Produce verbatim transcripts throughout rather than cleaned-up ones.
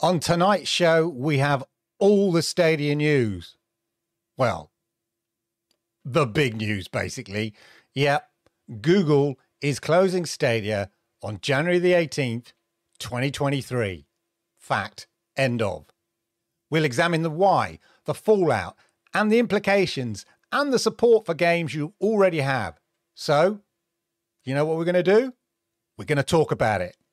On tonight's show, we have all the Stadia news. Well, the big news, basically. Yep, Google is closing Stadia on January the eighteenth, twenty twenty-three. Fact. End of. We'll examine the why, the fallout, and the implications, and the support for games you already have. So, you know what we're going to do? We're going to talk about it.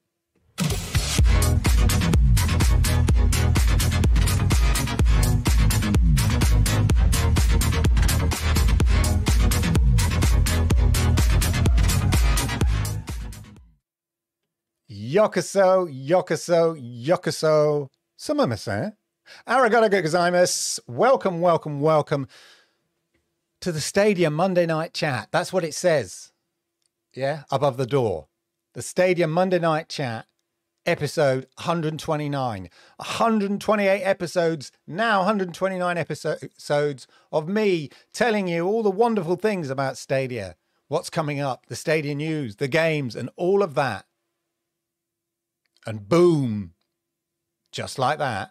Yokoso, yokoso, yokoso, sumimasen. Arigato gozaimasu. Welcome, welcome, welcome to the Stadia Monday Night Chat. That's what it says. Yeah, above the door. The Stadia Monday Night Chat, episode one hundred twenty-nine. one hundred twenty-eight episodes, now one hundred twenty-nine episodes of me telling you all the wonderful things about Stadia. What's coming up, the Stadia news, the games, and all of that. And boom, just like that.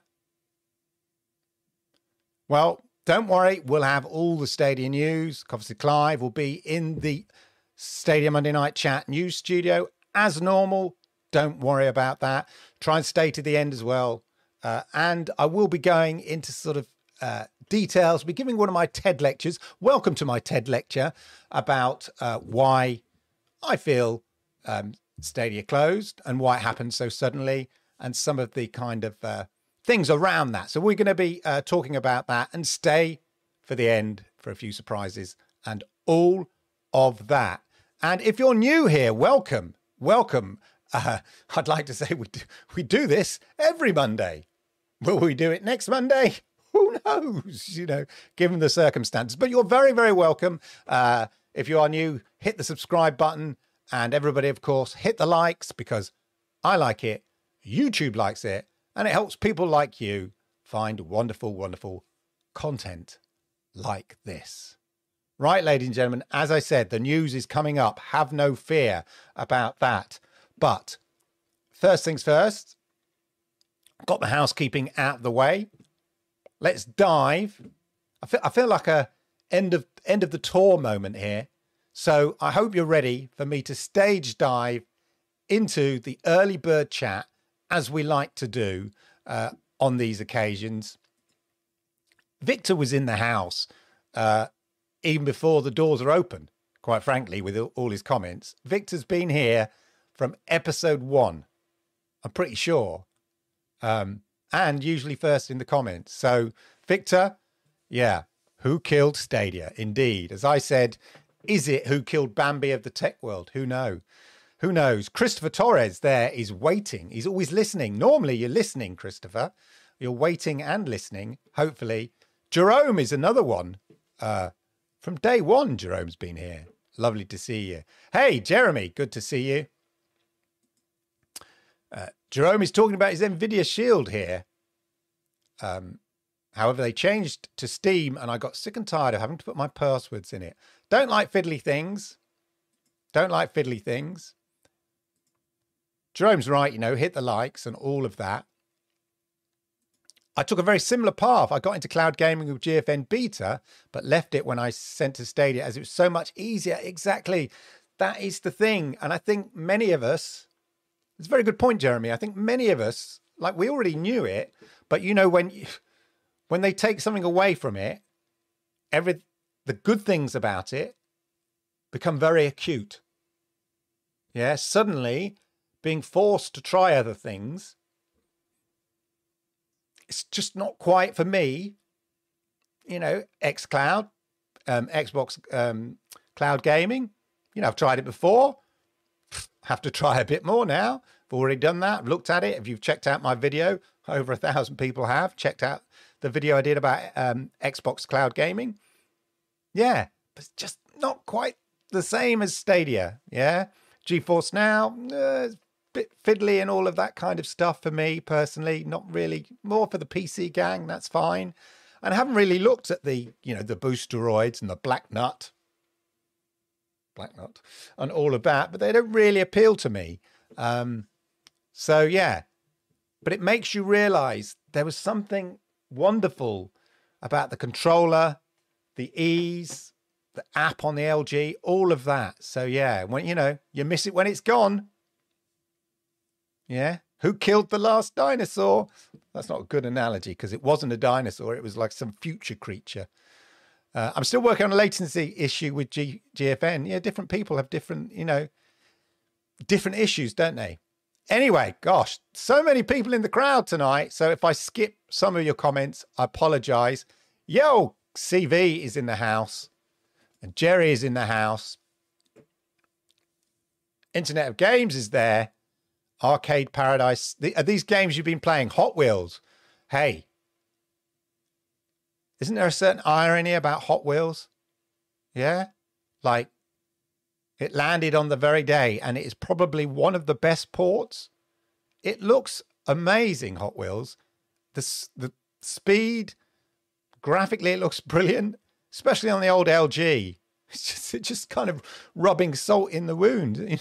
Well, don't worry, we'll have all the Stadia news. Obviously, Clive will be in the Stadia Monday Night Chat news studio as normal. Don't worry about that. Try and stay to the end as well. Uh, and I will be going into sort of uh, details. I'll be giving one of my TED lectures. Welcome to my TED lecture about uh, why I feel um, Stadia closed and why it happened so suddenly, and some of the kind of uh, things around that. So we're going to be uh, talking about that, and stay for the end for a few surprises and all of that. And if you're new here, welcome, welcome. Uh, I'd like to say we do, we do this every Monday. Will we do it next Monday? Who knows, you know, given the circumstances. But you're very, very welcome. Uh, if you are new, hit the subscribe button. And everybody, of course, hit the likes, because I like it, YouTube likes it, and it helps people like you find wonderful, wonderful content like this. Right, ladies and gentlemen, as I said, the news is coming up. Have no fear about that. But first things first, got the housekeeping out of the way. Let's dive. I feel, I feel like a end of, end of the tour moment here. So I hope you're ready for me to stage dive into the early bird chat, as we like to do uh, on these occasions. Victor was in the house uh, even before the doors are open, quite frankly, with all his comments. Victor's been here from episode one, I'm pretty sure, um, and usually first in the comments. So Victor, yeah, who killed Stadia? Indeed, as I said, is it who killed Bambi of the tech world? Who knows? Who knows? Christopher Torres there is waiting. He's always listening. Normally you're listening, Christopher. You're waiting and listening, hopefully. Jerome is another one. Uh, from day one, Jerome's been here. Lovely to see you. Hey, Jeremy, good to see you. Uh, Jerome is talking about his NVIDIA Shield here. Um, however, they changed to Steam, and I got sick and tired of having to put my passwords in it. Don't like fiddly things. Don't like fiddly things. Jerome's right, you know, hit the likes and all of that. I took a very similar path. I got into cloud gaming with G F N Beta, but left it when I sent to Stadia, as it was so much easier. Exactly. That is the thing. And I think many of us, it's a very good point, Jeremy. I think many of us, like, we already knew it, but you know, when, you, when they take something away from it, every, the good things about it become very acute. Yeah, suddenly being forced to try other things, it's just not quite for me. You know, xCloud, um, Xbox um, Cloud Gaming, you know, I've tried it before. Have to try a bit more now. I've already done that. I've looked at it. If you've checked out my video, over a thousand people have checked out the video I did about um, Xbox Cloud Gaming. Yeah, but it's just not quite the same as Stadia. Yeah, GeForce Now, uh, it's a bit fiddly and all of that kind of stuff for me personally. Not really. More for the P C gang. That's fine. And I haven't really looked at the, you know, the boosteroids and the black nut, black nut, and all of that. But they don't really appeal to me. Um, so yeah, but it makes you realize there was something wonderful about the controller, the ease, the app on the L G, all of that. So yeah, when you know, you miss it when it's gone. Yeah. Who killed the last dinosaur? That's not a good analogy because it wasn't a dinosaur. It was like some future creature. Uh, I'm still working on a latency issue with G- GFN. Yeah, different people have different, you know, different issues, don't they? Anyway, gosh, so many people in the crowd tonight. So if I skip some of your comments, I apologize. Yo, C V is in the house and Jerry is in the house. Internet of Games is there. Arcade Paradise. The, are these games you've been playing? Hot Wheels. Hey, isn't there a certain irony about Hot Wheels? Yeah? Like, it landed on the very day and it is probably one of the best ports. It looks amazing, Hot Wheels. The, the speed, graphically, it looks brilliant, especially on the old L G. It's just, it's just kind of rubbing salt in the wound.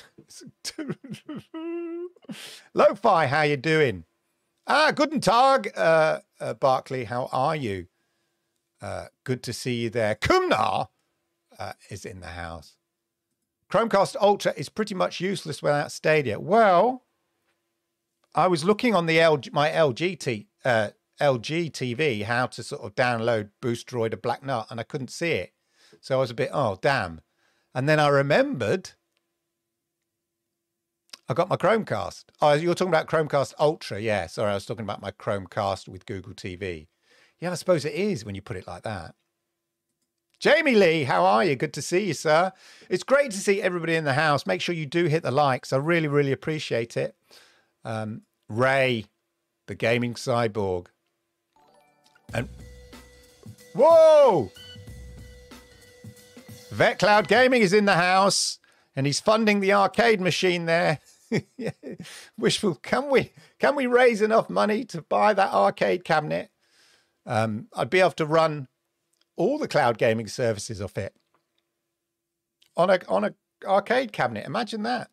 Lo-Fi, how you doing? Ah, guten Tag, uh, uh, Barclay. How are you? Uh, good to see you there. Kumnar uh, is in the house. Chromecast Ultra is pretty much useless without Stadia. Well, I was looking on the L G, my L G, t, uh, L G T V how to sort of download Boostroid or Black Nut, and I couldn't see it. So I was a bit, oh, damn. And then I remembered I got my Chromecast. Oh, you're talking about Chromecast Ultra. Yeah, sorry, I was talking about my Chromecast with Google T V. Yeah, I suppose it is when you put it like that. Jamie Lee, how are you? Good to see you, sir. It's great to see everybody in the house. Make sure you do hit the likes. I really, really appreciate it. Um, Ray, the gaming cyborg. And whoa! VetCloud Gaming is in the house and he's funding the arcade machine there. Wishful, can we can we raise enough money to buy that arcade cabinet? Um, I'd be able to run all the cloud gaming services off it on a on a arcade cabinet. Imagine that.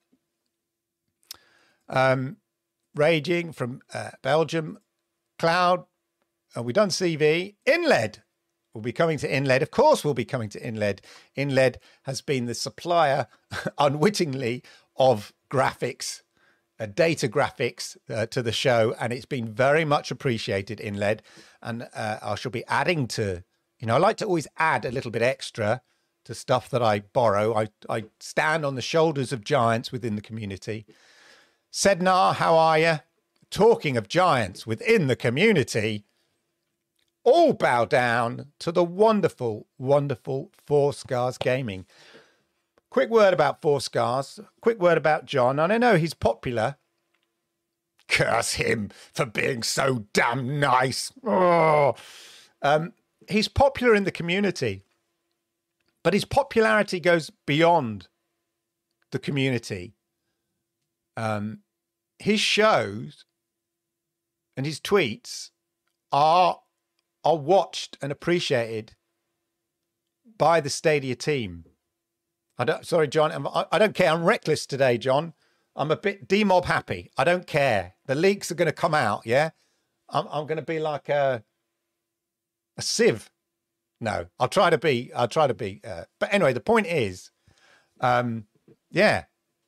Um, Raging from uh, Belgium, Cloud. Uh, we've done C V. InLED will be coming to InLED. Of course, we'll be coming to InLED. InLED has been the supplier, unwittingly, of graphics, uh, data graphics uh, to the show, and it's been very much appreciated, InLED. And uh, I shall be adding to, you know, I like to always add a little bit extra to stuff that I borrow. I, I stand on the shoulders of giants within the community. Sednar, how are you? Talking of giants within the community, all bow down to the wonderful, wonderful Four Scars Gaming. Quick word about Four Scars. Quick word about John. And I know he's popular. Curse him for being so damn nice. Oh. Um, he's popular in the community, but his popularity goes beyond the community. Um, his shows and his tweets are are watched and appreciated by the Stadia team. I don't, sorry, John, I'm, I don't care. I'm reckless today, John. I'm a bit demob happy. I don't care. The leaks are going to come out. Yeah. I'm, I'm going to be like a, a sieve. No, I'll try to be, I'll try to be. Uh, but anyway, the point is, um, yeah,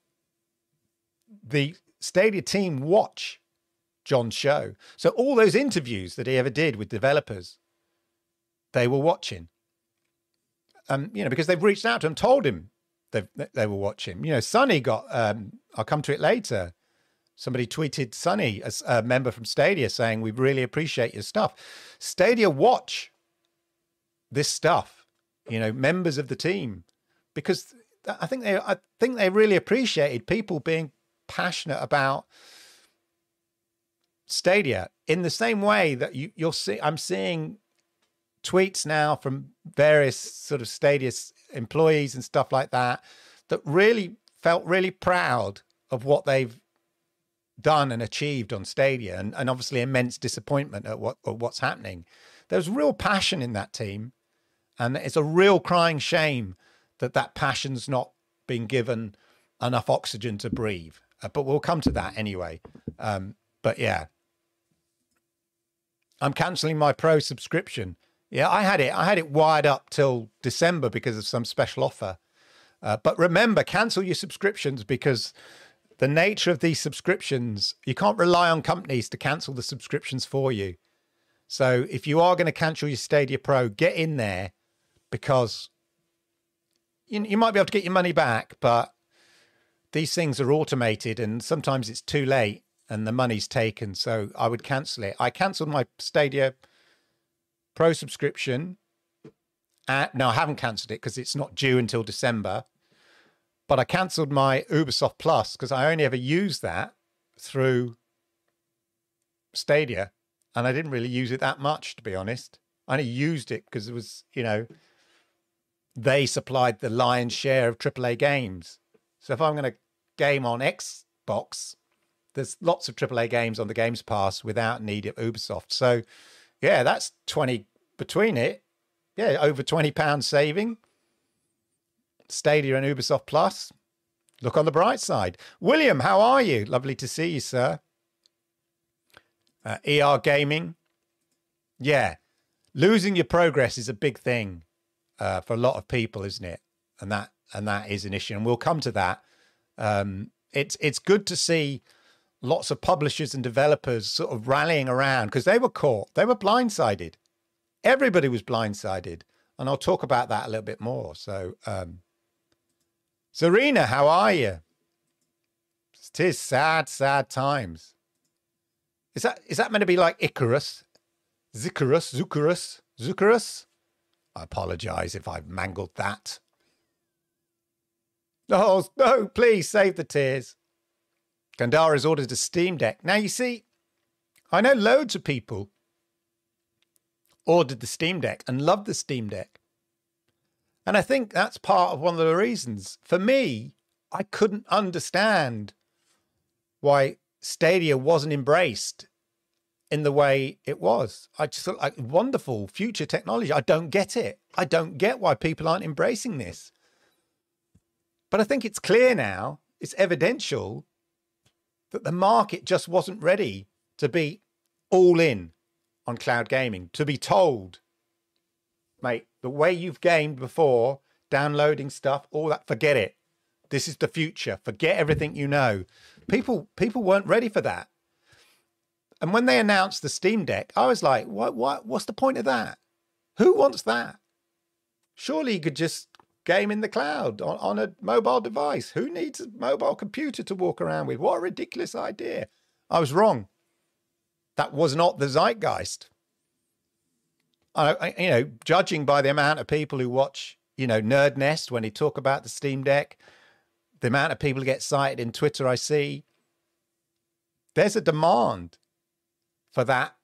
the Stadia team watch John's show. So all those interviews that he ever did with developers, they were watching. Um, you know, because they've reached out to him, told him they they were watching. You know, Sonny got. Um, I'll come to it later. Somebody tweeted Sonny, as a member from Stadia, saying, "We really appreciate your stuff." Stadia watch this stuff. You know, members of the team, because I think they, I think they really appreciated people being passionate about Stadia in the same way that you, you'll see. I'm seeing tweets now from various sort of Stadia employees and stuff like that, that really felt really proud of what they've done and achieved on Stadia, and, and obviously immense disappointment at what at what's happening. There's real passion in that team, and it's a real crying shame that that passion's not been given enough oxygen to breathe. Uh, but we'll come to that anyway. Um, but yeah, I'm cancelling my Pro subscription. Yeah, I had it. I had it wired up till December because of some special offer. Uh, but remember, cancel your subscriptions because the nature of these subscriptions, you can't rely on companies to cancel the subscriptions for you. So if you are going to cancel your Stadia Pro, get in there because you, you might be able to get your money back, but these things are automated and sometimes it's too late and the money's taken. So I would cancel it. I cancelled my Stadia Pro subscription. Uh, no, I haven't cancelled it because it's not due until December. But I cancelled my Ubisoft Plus because I only ever used that through Stadia. And I didn't really use it that much, to be honest. I only used it because it was, you know, they supplied the lion's share of triple A games. So if I'm going to game on Xbox, there's lots of triple A games on the Games Pass without need of Ubisoft. So, yeah, that's twenty between it. Yeah, over twenty pounds saving. Stadia and Ubisoft Plus. Look on the bright side. William, how are you? Lovely to see you, sir. Uh, E R Gaming. Yeah, losing your progress is a big thing uh, for a lot of people, isn't it? And that and that is an issue. And we'll come to that. Um, it's it's good to see lots of publishers and developers sort of rallying around because they were caught. They were blindsided. Everybody was blindsided. And I'll talk about that a little bit more. So, um, Serena, how are you? It is sad, sad times. Is that is that meant to be like Icarus? Zicarus, Zucarus, Zucarus? I apologize if I've mangled that. Oh, no, please save the tears. Gandhara's ordered a Steam Deck. Now, you see, I know loads of people ordered the Steam Deck and loved the Steam Deck. And I think that's part of one of the reasons. For me, I couldn't understand why Stadia wasn't embraced in the way it was. I just thought, like, wonderful future technology. I don't get it. I don't get why people aren't embracing this. But I think it's clear now, it's evidential, that the market just wasn't ready to be all in on cloud gaming, to be told, mate, the way you've gamed before, downloading stuff, all that, forget it. This is the future. Forget everything you know. People people weren't ready for that. And when they announced the Steam Deck, I was like, what, what, what's the point of that? Who wants that? Surely you could just game in the cloud on, on a mobile device. Who needs a mobile computer to walk around with? What a ridiculous idea. I was wrong. That was not the zeitgeist. I, you know, judging by the amount of people who watch, you know, Nerd Nest when he talk about the Steam Deck, the amount of people who get cited in Twitter I see, there's a demand for that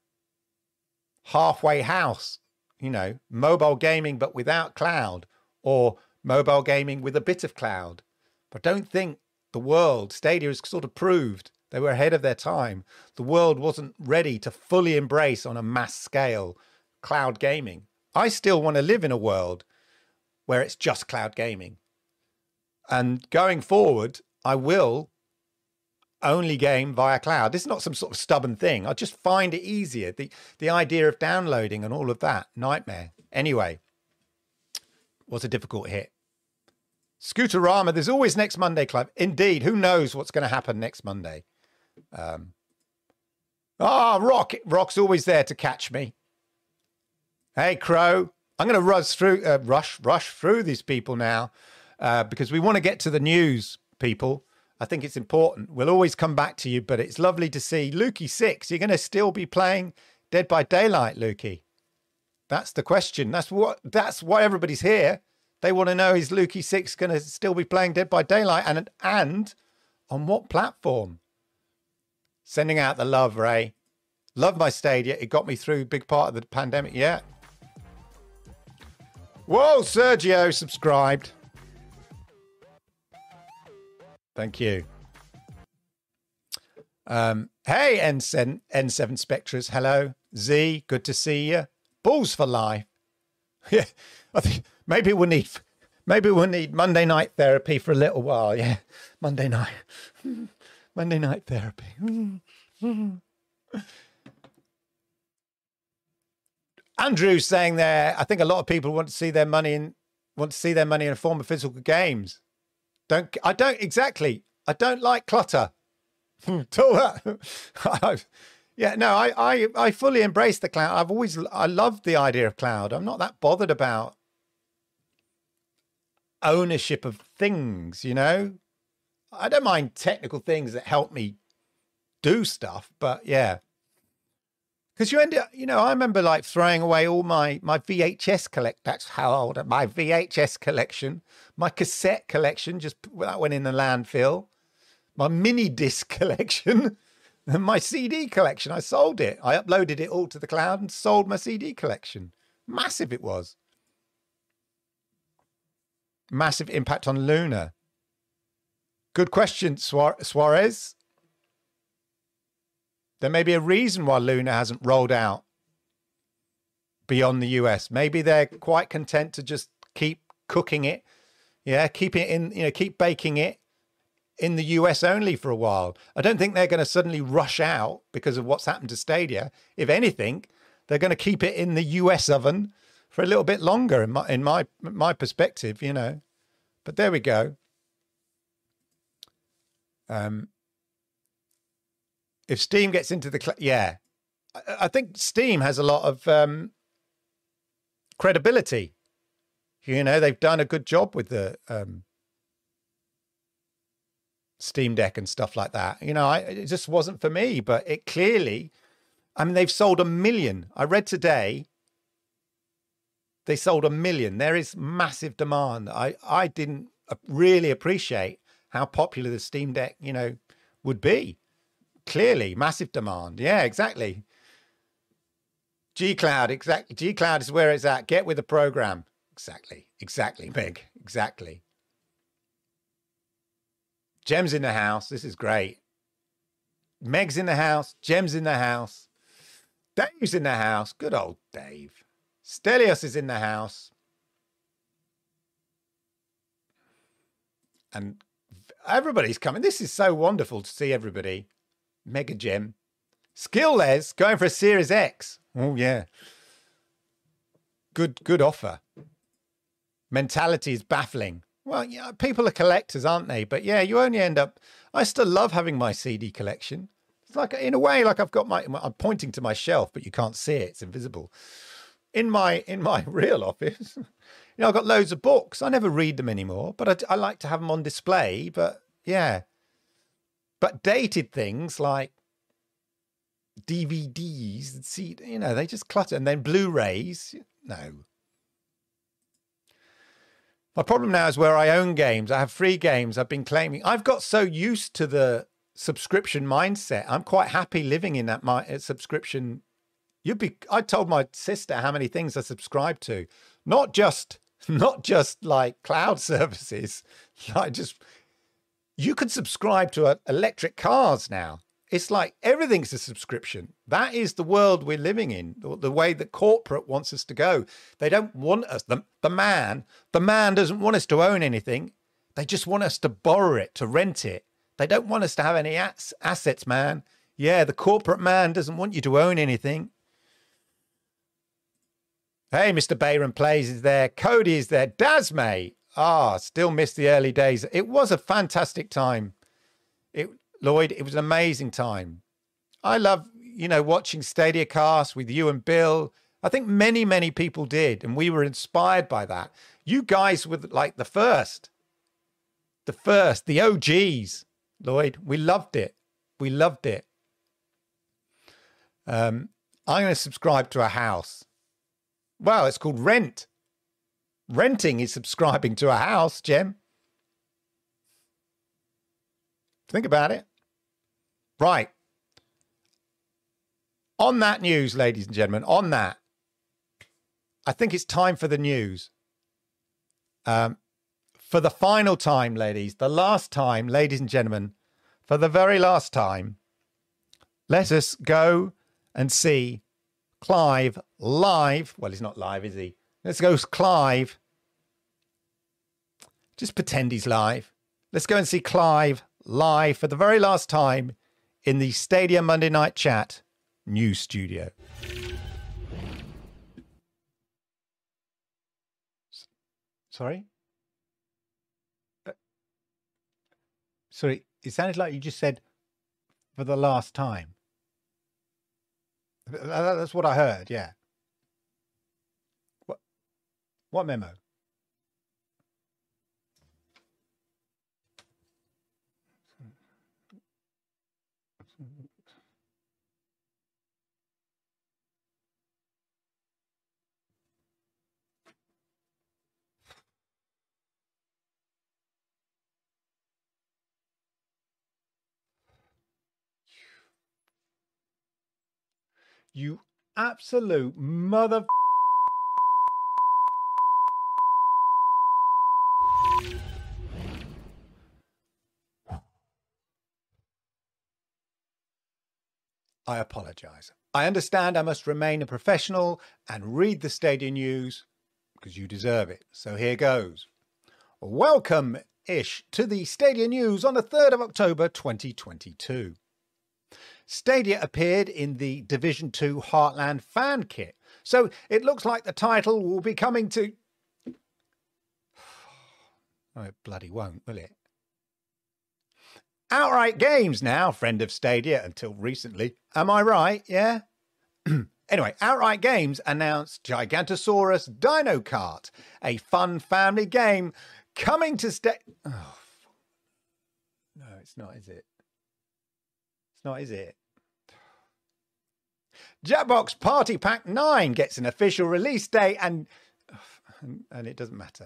halfway house, you know, mobile gaming but without cloud, or mobile gaming with a bit of cloud. But don't think the world, Stadia has sort of proved they were ahead of their time. The world wasn't ready to fully embrace on a mass scale cloud gaming. I still want to live in a world where it's just cloud gaming. And going forward, I will only game via cloud. This is not some sort of stubborn thing. I just find it easier. The, the idea of downloading and all of that, nightmare. Anyway, was a difficult hit. Scooterama, there's always next Monday, Clive. Indeed, who knows what's going to happen next Monday? Um, ah, Rock. Rock's always there to catch me. Hey, Crow, I'm going to rush through, uh, rush, rush through these people now uh, because we want to get to the news, people. I think it's important. We'll always come back to you, but it's lovely to see Lukey six. You're going to still be playing Dead by Daylight, Lukey? That's the question. That's what. That's why everybody's here. They want to know, is Lukey six going to still be playing Dead by Daylight, and and on what platform? Sending out the love, Ray. Love my Stadia. It got me through a big part of the pandemic. Yeah. Whoa, Sergio subscribed. Thank you. Um, hey, N seven, N seven Spectres. Hello. Z, good to see you. Balls for life. Yeah, I think maybe we'll need maybe we'll need Monday night therapy for a little while. Yeah, Monday night. Monday night therapy. Andrew's saying there, I think a lot of people want to see their money in want to see their money in a form of physical games. Don't I don't exactly. I don't like clutter. Yeah, no, I, I I fully embrace the cloud. I've always I love the idea of cloud. I'm not that bothered about ownership of things, you know. I don't mind technical things that help me do stuff, but yeah. Because you end up, you know, I remember like throwing away all my my V H S collect. That's how old my V H S collection, my cassette collection, just that went in the landfill. My mini disc collection, and my C D collection. I sold it. I uploaded it all to the cloud and sold my C D collection. Massive it was. Massive impact on Luna. Good question, Suarez. There may be a reason why Luna hasn't rolled out beyond the U S. Maybe they're quite content to just keep cooking it. Yeah, keep it in, you know, keep baking it in the U S only for a while. I don't think they're going to suddenly rush out because of what's happened to Stadia. If anything, they're going to keep it in the U S oven for a little bit longer in my in my my perspective, you know. But there we go. Um If Steam gets into the... Cl- yeah. I, I think Steam has a lot of um, credibility. You know, they've done a good job with the um, Steam Deck and stuff like that. You know, I, it just wasn't for me, but it clearly... I mean, they've sold a million. I read today they sold a million. There is massive demand. I, I didn't really appreciate how popular the Steam Deck, you know, would be. Clearly, massive demand. Yeah, exactly. G Cloud, exactly. G Cloud is where it's at. Get with the program. Exactly. Exactly, Meg. Exactly. Gem's in the house. This is great. Meg's in the house. Gem's in the house. Dave's in the house. Good old Dave. Stelios is in the house. And everybody's coming. This is so wonderful to see everybody. Mega Gem. Skillless going for a Series X. Oh, yeah. Good, good offer. Mentality is baffling. Well, yeah, people are collectors, aren't they? But yeah, you only end up... I still love having my C D collection. It's like, in a way, like I've got my... I'm pointing to my shelf, but you can't see it. It's invisible. In my in my real office, you know, I've got loads of books. I never read them anymore, but I, I like to have them on display. But yeah. But dated things like D V Ds, see, you know, they just clutter. And then Blu-rays, no. My problem now is where I own games. I have free games. I've been claiming. I've got so used to the subscription mindset. I'm quite happy living in that my, subscription. You'd be. I told my sister how many things I subscribe to, not just not just like cloud services, like just. You could subscribe to uh, electric cars now. It's like everything's a subscription. That is the world we're living in, the, the way that corporate wants us to go. They don't want us, the, the man, the man doesn't want us to own anything. They just want us to borrow it, to rent it. They don't want us to have any ass, assets, man. Yeah, the corporate man doesn't want you to own anything. Hey, Mister Bayron Plays is there. Cody is there. Dasmay. Ah, still miss the early days. It was a fantastic time. It, Lloyd, it was an amazing time. I love, you know, watching Stadia Cast with you and Bill. I think many, many people did, and we were inspired by that. You guys were like the first, the first, the O Gs, Lloyd. We loved it. We loved it. Um, I'm going to subscribe to a house. Well, it's called Rent. Renting is subscribing to a house, Jem. Think about it. Right. On that news, ladies and gentlemen, on that, I think it's time for the news. Um, for the final time, ladies, the last time, ladies and gentlemen, for the very last time, let us go and see Clive live. Well, he's not live, is he? Let's go Clive. Just pretend he's live. Let's go and see Clive live for the very last time in the Stadia Monday Night Chat news studio. Sorry? Uh, sorry, it sounded like you just said for the last time. That's what I heard, yeah. What, what memo? You absolute mother... I apologise. I understand I must remain a professional and read the Stadia news because you deserve it. So here goes. Welcome-ish to the Stadia news on the third of October twenty twenty-two. Stadia appeared in the Division two Heartland fan kit, so it looks like the title will be coming to... Oh, it bloody won't, will it? Outright Games now, friend of Stadia until recently. Am I right? Yeah? Anyway, Outright Games announced Gigantosaurus Dino Kart, a fun family game coming to Stadia... Oh, no, it's not, is it? It's not, is it? Jackbox Party Pack nine gets an official release date and... and it doesn't matter.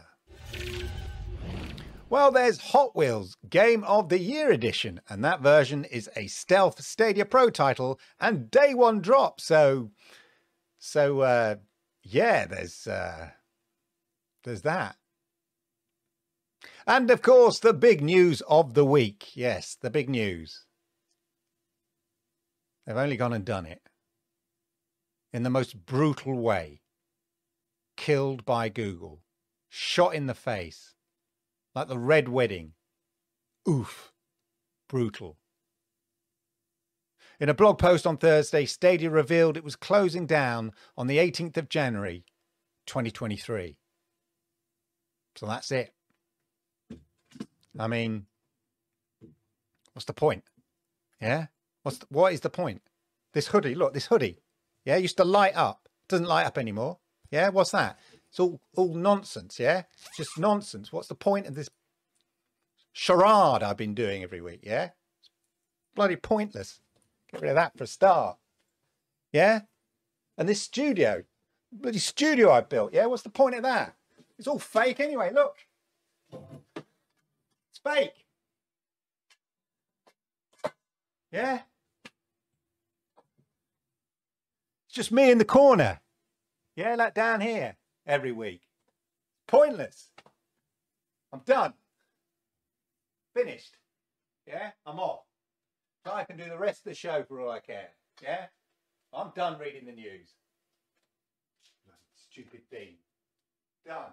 Well, there's Hot Wheels Game of the Year Edition, and that version is a stealth Stadia Pro title and day one drop. So, so uh, yeah, there's uh, there's that. And of course, the big news of the week. Yes, the big news. They've only gone and done it in the most brutal way. Killed by Google, shot in the face. Like the Red Wedding. Oof. Brutal. In a blog post on Thursday, Stadia revealed it was closing down on the eighteenth of January, twenty twenty-three. So that's it. I mean, what's the point? Yeah? What's the, what is the point? This hoodie, look, this hoodie. Yeah, used to light up. Doesn't light up anymore. Yeah, what's that? It's all, all nonsense, yeah? It's just nonsense. What's the point of this charade I've been doing every week, yeah? It's bloody pointless. Get rid of that for a start. Yeah? And this studio, bloody studio I built, yeah? What's the point of that? It's all fake anyway, look. It's fake. Yeah? It's just me in the corner. Yeah, like down here. Every week. Pointless. I'm done. Finished. Yeah, I'm off. So I can do the rest of the show for all I care. Yeah, I'm done reading the news. Stupid thing. Done.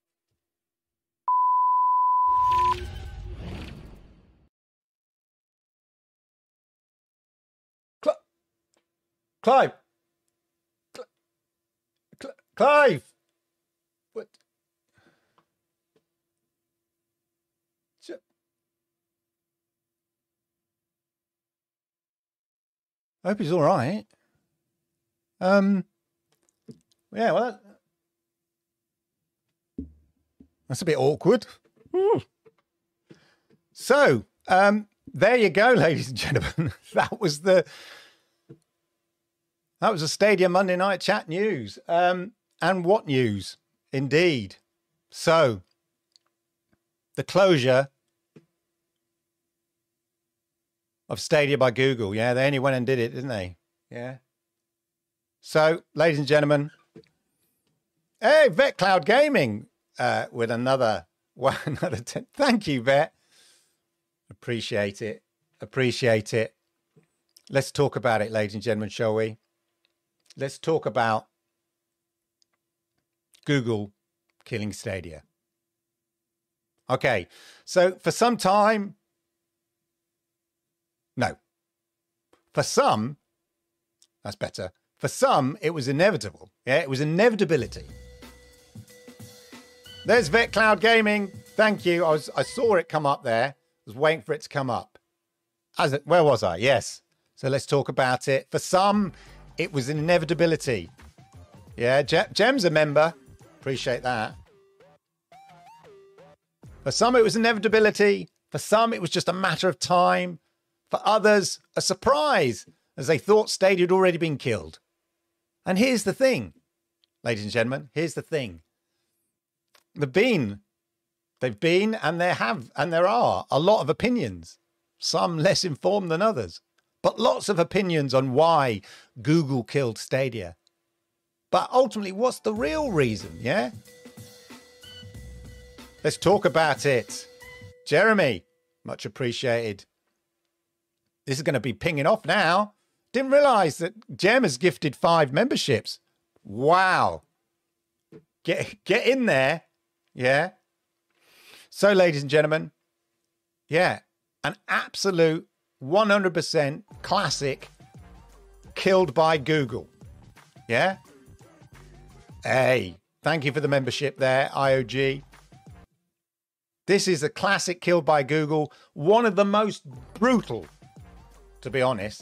Cl Clive. Cl Cl Clive. What? I hope he's all right. Um. Yeah. Well, that, that's a bit awkward. Ooh. So, um, there you go, ladies and gentlemen. That was the. That was a Stadia Monday Night Chat news. Um. And what news, indeed. So, the closure of Stadia by Google. Yeah, they only went and did it, didn't they? Yeah. So, ladies and gentlemen, hey, Vet Cloud Gaming uh, with another, well, another ten. Thank you, Vet. Appreciate it. Appreciate it. Let's talk about it, ladies and gentlemen, shall we? Let's talk about Google killing Stadia. Okay, so for some time, no. For some, that's better. For some, it was inevitable. Yeah, it was inevitability. There's VetCloud Gaming. Thank you. I was I saw it come up there. I was waiting for it to come up. As it, where was I? Yes. So let's talk about it. For some, it was an inevitability. Yeah, Gem's a member. Appreciate that. For some, it was inevitability. For some, it was just a matter of time. For others, a surprise, as they thought Stadia had already been killed. And here's the thing, ladies and gentlemen, here's the thing. They've been, they've been, and there have, and there are a lot of opinions, some less informed than others, but lots of opinions on why Google killed Stadia. But ultimately, what's the real reason, yeah? Let's talk about it. Jeremy, much appreciated. This is going to be pinging off now. Didn't realize that Gem has gifted five memberships. Wow. Get, get in there. Yeah. So, ladies and gentlemen, yeah, an absolute one hundred percent classic killed by Google. Yeah. Hey, thank you for the membership there, I O G. This is a classic killed by Google. One of the most brutal, to be honest.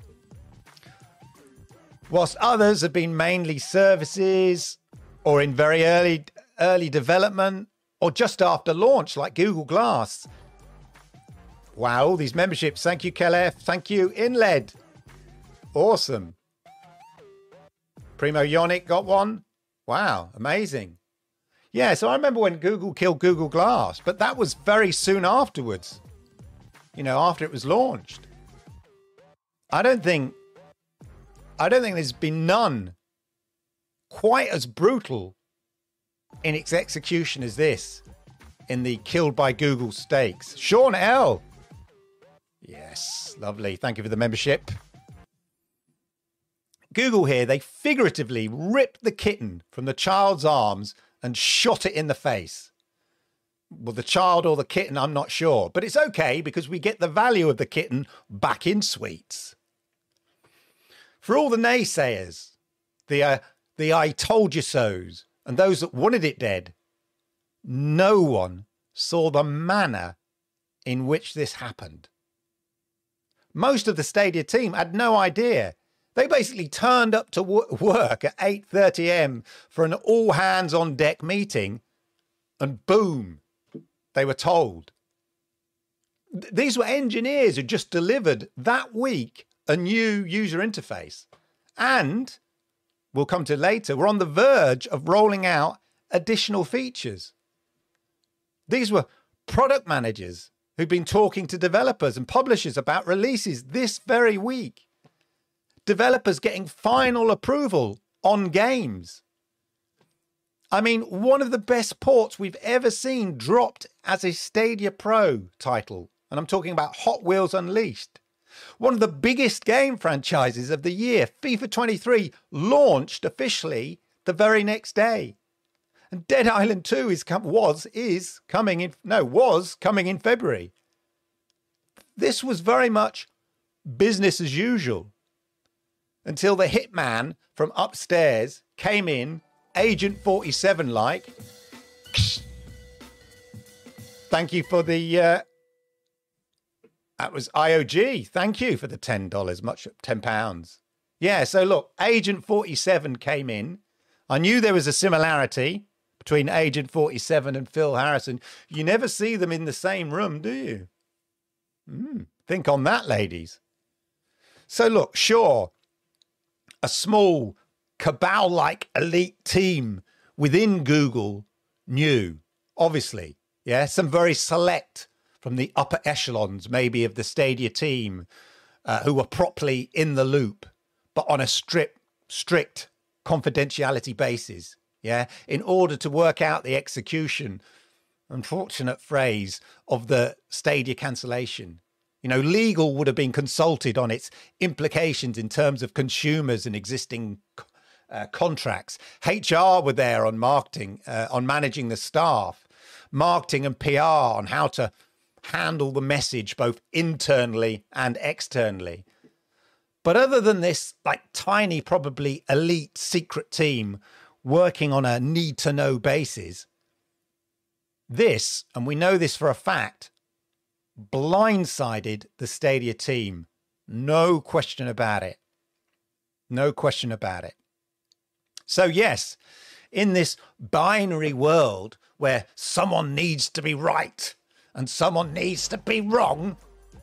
Whilst others have been mainly services or in very early early development or just after launch like Google Glass. Wow, all these memberships. Thank you, Kelef. Thank you, Inled. Awesome. Primo Yonic got one. Wow, amazing. Yeah, so I remember when Google killed Google Glass, but that was very soon afterwards. You know, after it was launched. I don't think I don't think there's been none quite as brutal in its execution as this in the killed by Google stakes. Sean L. Yes, lovely. Thank you for the membership. Google here, they figuratively ripped the kitten from the child's arms and shot it in the face. Well, the child or the kitten, I'm not sure. But it's okay because we get the value of the kitten back in sweets. For all the naysayers, the, uh, the I told you so's, and those that wanted it dead, no one saw the manner in which this happened. Most of the Stadia team had no idea. They basically turned up to work at eight thirty a m for an all-hands-on-deck meeting, and boom, they were told. Th- these were engineers who just delivered that week a new user interface. And, we'll come to later, we're on the verge of rolling out additional features. These were product managers who'd been talking to developers and publishers about releases this very week. Developers getting final approval on games. I mean, one of the best ports we've ever seen dropped as a Stadia Pro title. And I'm talking about Hot Wheels Unleashed. One of the biggest game franchises of the year, FIFA twenty-three, launched officially the very next day. And Dead Island two is com- was, is coming in, no, was coming in February. This was very much business as usual until the hitman from upstairs came in, Agent forty-seven like. Thank you for the, uh, that was I O G. Thank you for the ten dollars, much, ten pounds. Yeah, so look, Agent forty-seven came in. I knew there was a similarity between Agent forty-seven and Phil Harrison. You never see them in the same room, do you? Mm, think on that, ladies. So look, sure, a small cabal-like elite team within Google knew, obviously, yeah, some very select from the upper echelons, maybe of the Stadia team, uh, who were properly in the loop, but on a strict, strict confidentiality basis, yeah, in order to work out the execution, unfortunate phrase, of the Stadia cancellation. You know, legal would have been consulted on its implications in terms of consumers and existing uh, contracts. H R were there on marketing, uh, on managing the staff, marketing and P R on how to handle the message both internally and externally. But other than this, like tiny, probably elite secret team working on a need to know basis, This, and we know this for a fact, blindsided the Stadia team. No question about it. No question about it. So yes, in this binary world where someone needs to be right and someone needs to be wrong,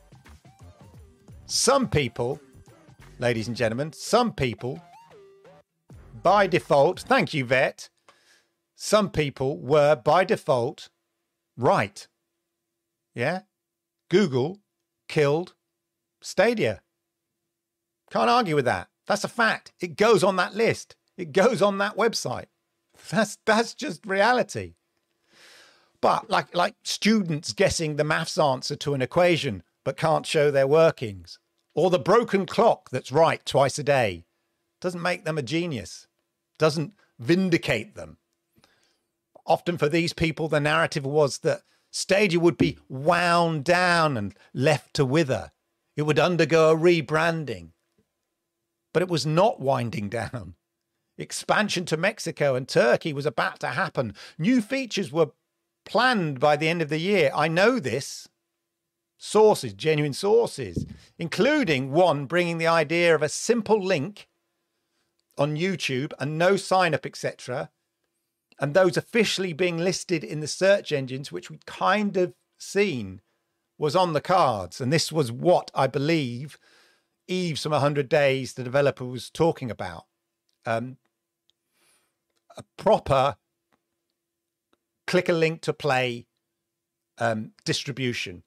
some people, ladies and gentlemen, some people, by default, thank you, Vet, some people were by default right. Yeah? Google killed Stadia. Can't argue with that. That's a fact. It goes on that list. It goes on that website. That's that's just reality. But like like students guessing the maths answer to an equation but can't show their workings, or the broken clock that's right twice a day, doesn't make them a genius. Doesn't vindicate them. Often for these people, the narrative was that Stadia would be wound down and left to wither. It would undergo a rebranding. But it was not winding down. Expansion to Mexico and Turkey was about to happen. New features were planned by the end of the year. I know this. Sources, genuine sources, including one bringing the idea of a simple link on YouTube and no sign up, et cetera. And those officially being listed in the search engines, which we'd kind of seen, was on the cards. And this was what I believe Yves from one hundred days, the developer, was talking about. Um, a proper click a link to play um, distribution.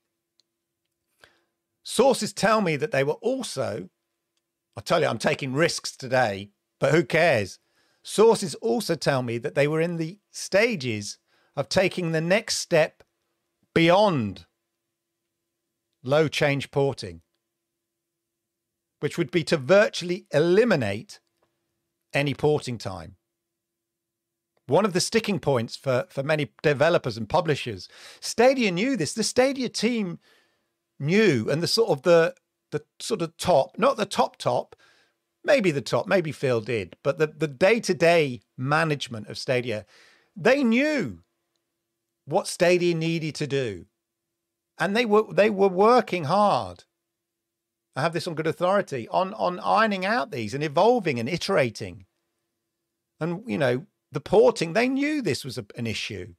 Sources tell me that they were also, I tell you, I'm taking risks today, but who cares? Sources also tell me that they were in the stages of taking the next step beyond low change porting, which would be to virtually eliminate any porting time. One of the sticking points for, for many developers and publishers, Stadia knew this. The Stadia team knew, and the sort of the, the sort of top, not the top top, maybe the top, maybe Phil did, but the, the day-to-day management of Stadia, they knew what Stadia needed to do. And they were they were working hard. I have this on good authority, on, on ironing out these and evolving and iterating. And, you know, the porting, they knew this was a, an issue.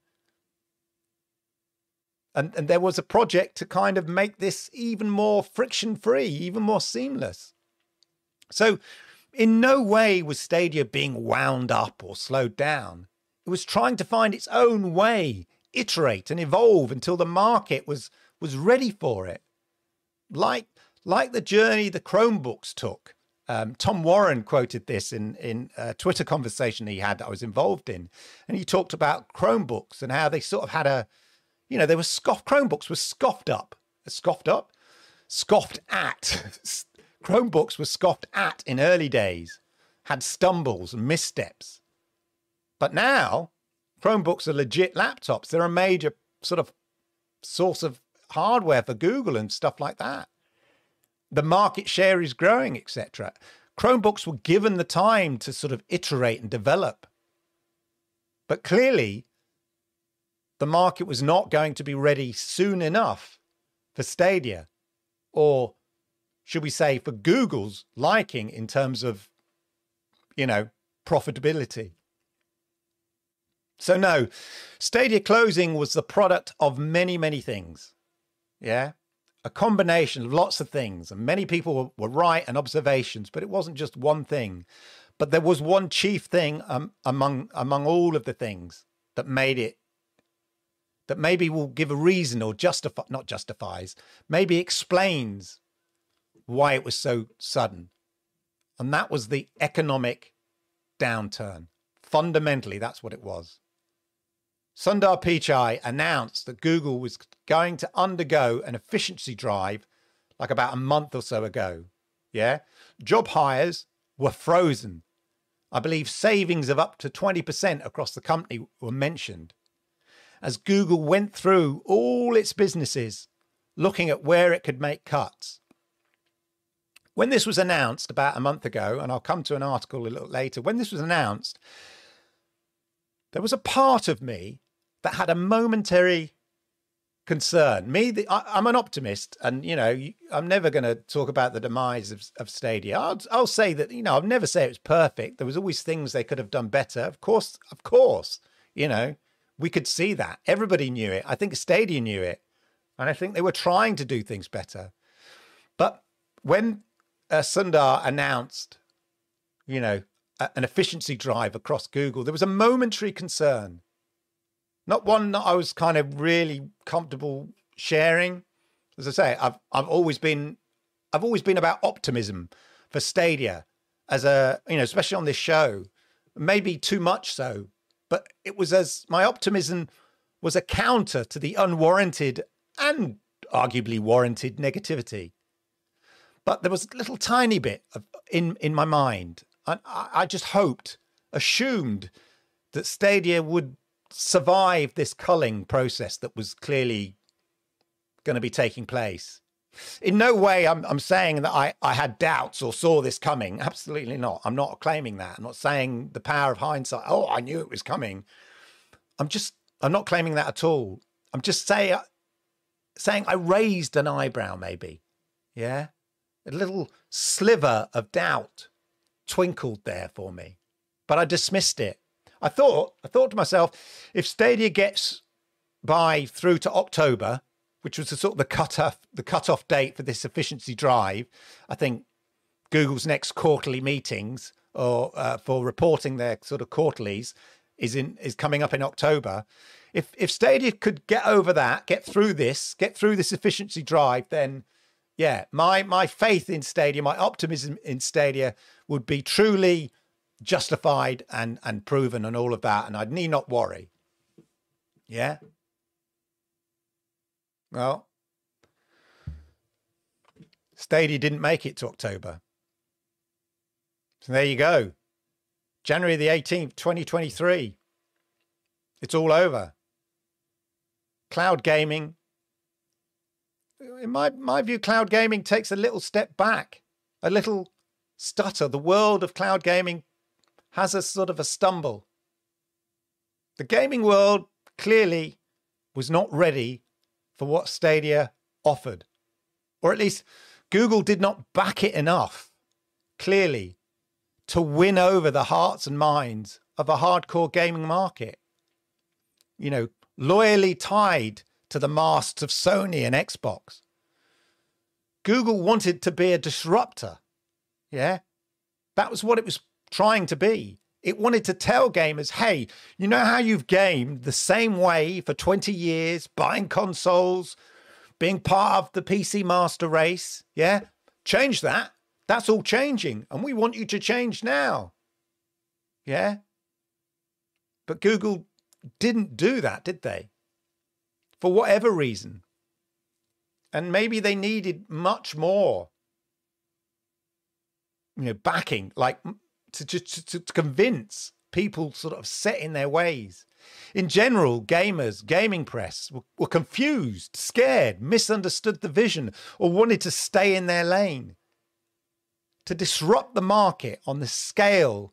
And, and there was a project to kind of make this even more friction-free, even more seamless. So in no way was Stadia being wound up or slowed down. It was trying to find its own way, iterate and evolve until the market was, was ready for it. Like, like the journey the Chromebooks took. Um, Tom Warren quoted this in, in a Twitter conversation he had that I was involved in. And he talked about Chromebooks and how they sort of had a, you know, they were scoffed, Chromebooks were scoffed up, scoffed up, scoffed at. Chromebooks were scoffed at in early days, had stumbles and missteps. But now, Chromebooks are legit laptops. They're a major sort of source of hardware for Google and stuff like that. The market share is growing, et cetera. Chromebooks were given the time to sort of iterate and develop. But clearly, the market was not going to be ready soon enough for Stadia, or should we say for Google's liking in terms of, you know, profitability. So no, Stadia closing was the product of many, many things. Yeah. A combination of lots of things, and many people were, were right and observations, but it wasn't just one thing. But there was one chief thing um, among among all of the things that made it, that maybe will give a reason or justify, not justifies, maybe explains why it was so sudden. And that was the economic downturn. Fundamentally, that's what it was. Sundar Pichai announced that Google was going to undergo an efficiency drive like about a month or so ago. Yeah. Job hires were frozen. I believe savings of up to twenty percent across the company were mentioned as Google went through all its businesses looking at where it could make cuts. When this was announced about a month ago, and I'll come to an article a little later, when this was announced, there was a part of me that had a momentary concern. Me, the, I, I'm an optimist, and you know, I'm never going to talk about the demise of, of Stadia. I'll, I'll say that, you know, I'll never say it was perfect. There was always things they could have done better. Of course, of course, you know, we could see that. Everybody knew it. I think Stadia knew it, and I think they were trying to do things better. But when uh, Sundar announced, you know, a, an efficiency drive across Google, there was a momentary concern. Not one that I was kind of really comfortable sharing. As I say, I've I've always been I've always been about optimism for Stadia as a, you know, especially on this show, maybe too much so, but it was as my optimism was a counter to the unwarranted and arguably warranted negativity. But there was a little tiny bit of in in my mind. I I just hoped, assumed that Stadia would survive this culling process that was clearly going to be taking place. In no way I'm I'm saying that I, I had doubts or saw this coming. Absolutely not. I'm not claiming that. I'm not saying the power of hindsight. Oh, I knew it was coming. I'm just, I'm not claiming that at all. I'm just say, saying I raised an eyebrow maybe. Yeah. A little sliver of doubt twinkled there for me, but I dismissed it. I thought, I thought to myself, if Stadia gets by through to October, which was the sort of the cutoff, the cutoff date for this efficiency drive, I think Google's next quarterly meetings or uh, for reporting their sort of quarterlies is in is coming up in October. If if Stadia could get over that, get through this, get through this efficiency drive, then yeah, my my faith in Stadia, my optimism in Stadia would be truly justified and and proven and all of that, and I need not worry. Yeah. Well, Stadia didn't make it to October. So there you go. January the eighteenth, twenty twenty-three. It's all over. Cloud gaming. In my, my view, cloud gaming takes a little step back, a little stutter. The world of cloud gaming has a sort of a stumble. The gaming world clearly was not ready for what Stadia offered, or at least Google did not back it enough, clearly, to win over the hearts and minds of a hardcore gaming market. You know, loyally tied to the masts of Sony and Xbox. Google wanted to be a disruptor. Yeah, that was what it was trying to be. It wanted to tell gamers, hey, you know how you've gamed the same way for twenty years, buying consoles, being part of the P C master race? Yeah, change that. That's all changing. And we want you to change now. Yeah. But Google didn't do that, did they? For whatever reason. And maybe they needed much more, you know, backing, like to just to, to convince people sort of set in their ways. In general, gamers, gaming press were, were confused, scared, misunderstood the vision, or wanted to stay in their lane. To disrupt the market on the scale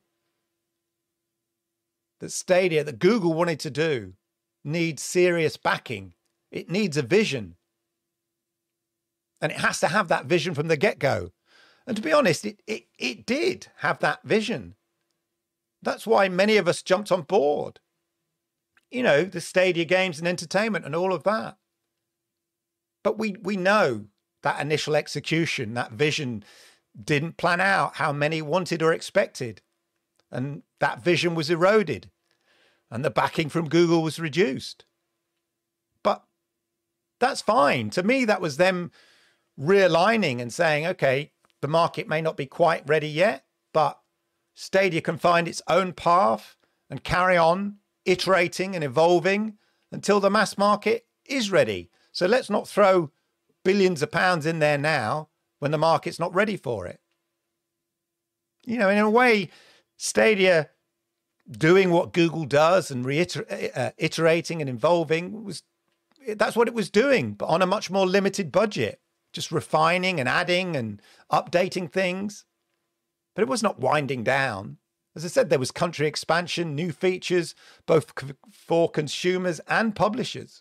that Stadia, that Google wanted to do, needs serious backing. It needs a vision. And it has to have that vision from the get-go. And to be honest, it, it, it did have that vision. That's why many of us jumped on board. You know, the Stadia games and entertainment and all of that. But we, we know that initial execution, that vision didn't plan out how many wanted or expected. And that vision was eroded. And the backing from Google was reduced. But that's fine. To me, that was them realigning and saying, okay, the market may not be quite ready yet, but Stadia can find its own path and carry on iterating and evolving until the mass market is ready. So let's not throw billions of pounds in there now when the market's not ready for it. You know, in a way, Stadia doing what Google does and reiter- uh, iterating and evolving, was that's what it was doing, but on a much more limited budget, just refining and adding and updating things. But it was not winding down As I said, there was country expansion, new features, both for consumers and publishers.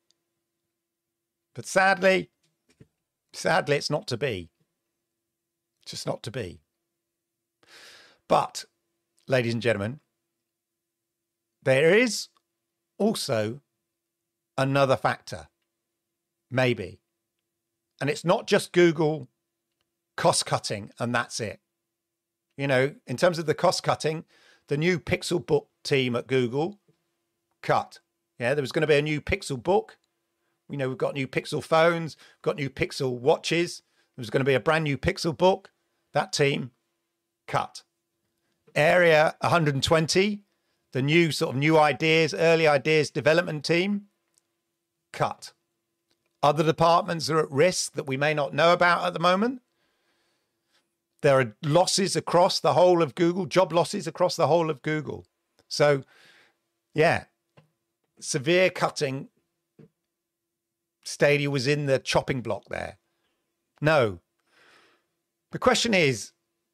But sadly, sadly, it's not to be. It's just not to be. But, ladies and gentlemen, there is also another factor, maybe. And it's not just Google cost cutting and that's it. You know, in terms of the cost cutting, the new Pixel Book team at Google cut. Yeah, there was going to be a new Pixel Book. You know, we've got new Pixel phones, we've got new Pixel watches. There was going to be a brand new Pixel Book. That team cut. Area one hundred twenty, the new sort of new ideas, early ideas development team, cut. Other departments are at risk that we may not know about at the moment. There are losses across the whole of Google, job losses across the whole of Google. So, yeah, severe cutting. Stadia was in the chopping block there. No. The question is,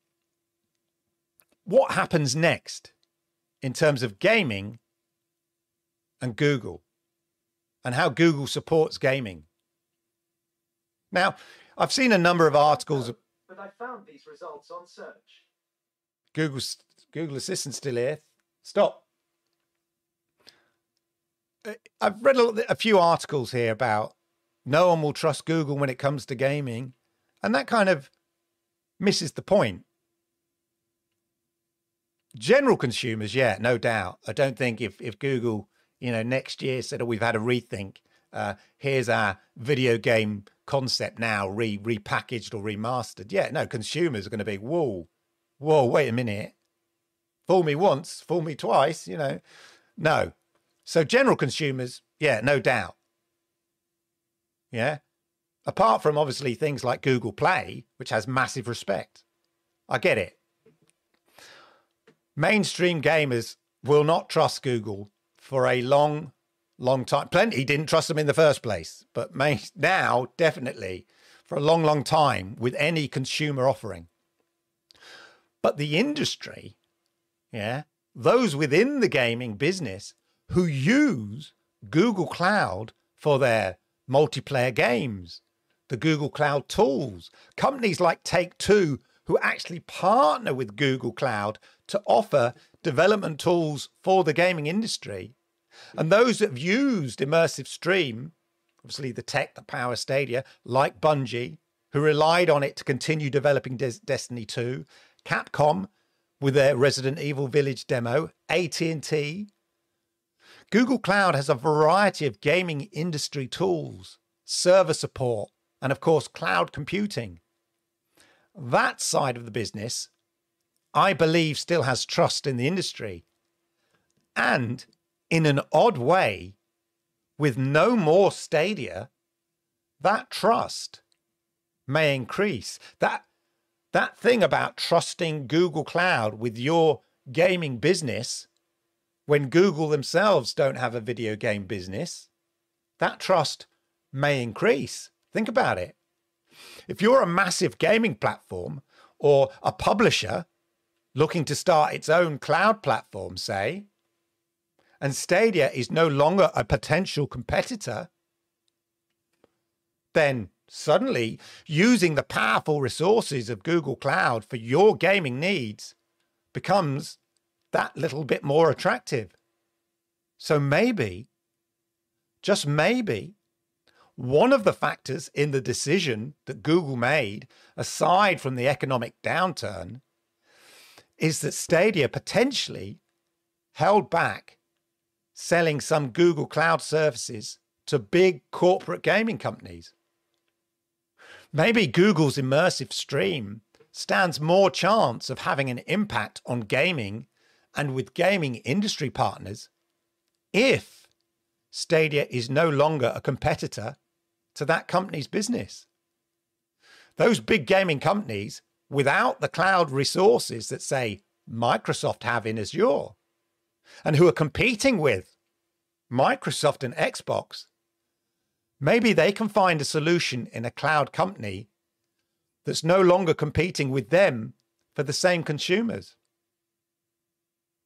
what happens next in terms of gaming and Google and how Google supports gaming? Now, I've seen a number of articles. But I found these results on search. Google's, Google Assistant still here. Stop. I've read a, a few articles here about no one will trust Google when it comes to gaming. And that kind of misses the point. General consumers, yeah, no doubt. I don't think if, if Google, you know, next year said, oh, we've had a rethink. Uh, here's our video game concept now, re repackaged or remastered. Yeah, no, consumers are going to be, whoa, whoa, wait a minute. Fool me once, fool me twice, you know. No. So general consumers, yeah, no doubt. Yeah. Apart from obviously things like Google Play, which has massive respect. I get it. Mainstream gamers will not trust Google for a long, long time. Plenty didn't trust them in the first place, but may, now definitely for a long, long time with any consumer offering. But the industry, yeah, those within the gaming business who use Google Cloud for their multiplayer games, the Google Cloud tools, companies like Take-Two who actually partner with Google Cloud to offer development tools for the gaming industry. And those that have used Immersive Stream, obviously the tech that powers Stadia, like Bungie, who relied on it to continue developing Des- Destiny two, Capcom with their Resident Evil Village demo, A T and T. Google Cloud has a variety of gaming industry tools, server support, and of course, cloud computing. That side of the business, I believe, still has trust in the industry. And in an odd way, with no more Stadia, that trust may increase. That, that thing about trusting Google Cloud with your gaming business, when Google themselves don't have a video game business, that trust may increase. Think about it. If you're a massive gaming platform or a publisher looking to start its own cloud platform, say, and Stadia is no longer a potential competitor, then suddenly using the powerful resources of Google Cloud for your gaming needs becomes that little bit more attractive. So maybe, just maybe, one of the factors in the decision that Google made, aside from the economic downturn, is that Stadia potentially held back selling some Google Cloud services to big corporate gaming companies. Maybe Google's Immersive Stream stands more chance of having an impact on gaming and with gaming industry partners if Stadia is no longer a competitor to that company's business. Those big gaming companies, without the cloud resources that, say, Microsoft have in Azure, and who are competing with Microsoft and Xbox, maybe they can find a solution in a cloud company that's no longer competing with them for the same consumers.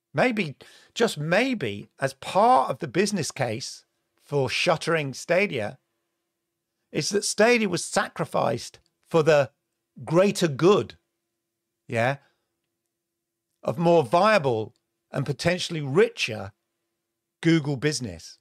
maybe, just maybe, as part of the business case for shuttering Stadia, is that Stadia was sacrificed for the greater good, yeah, of more viable and potentially richer Google business.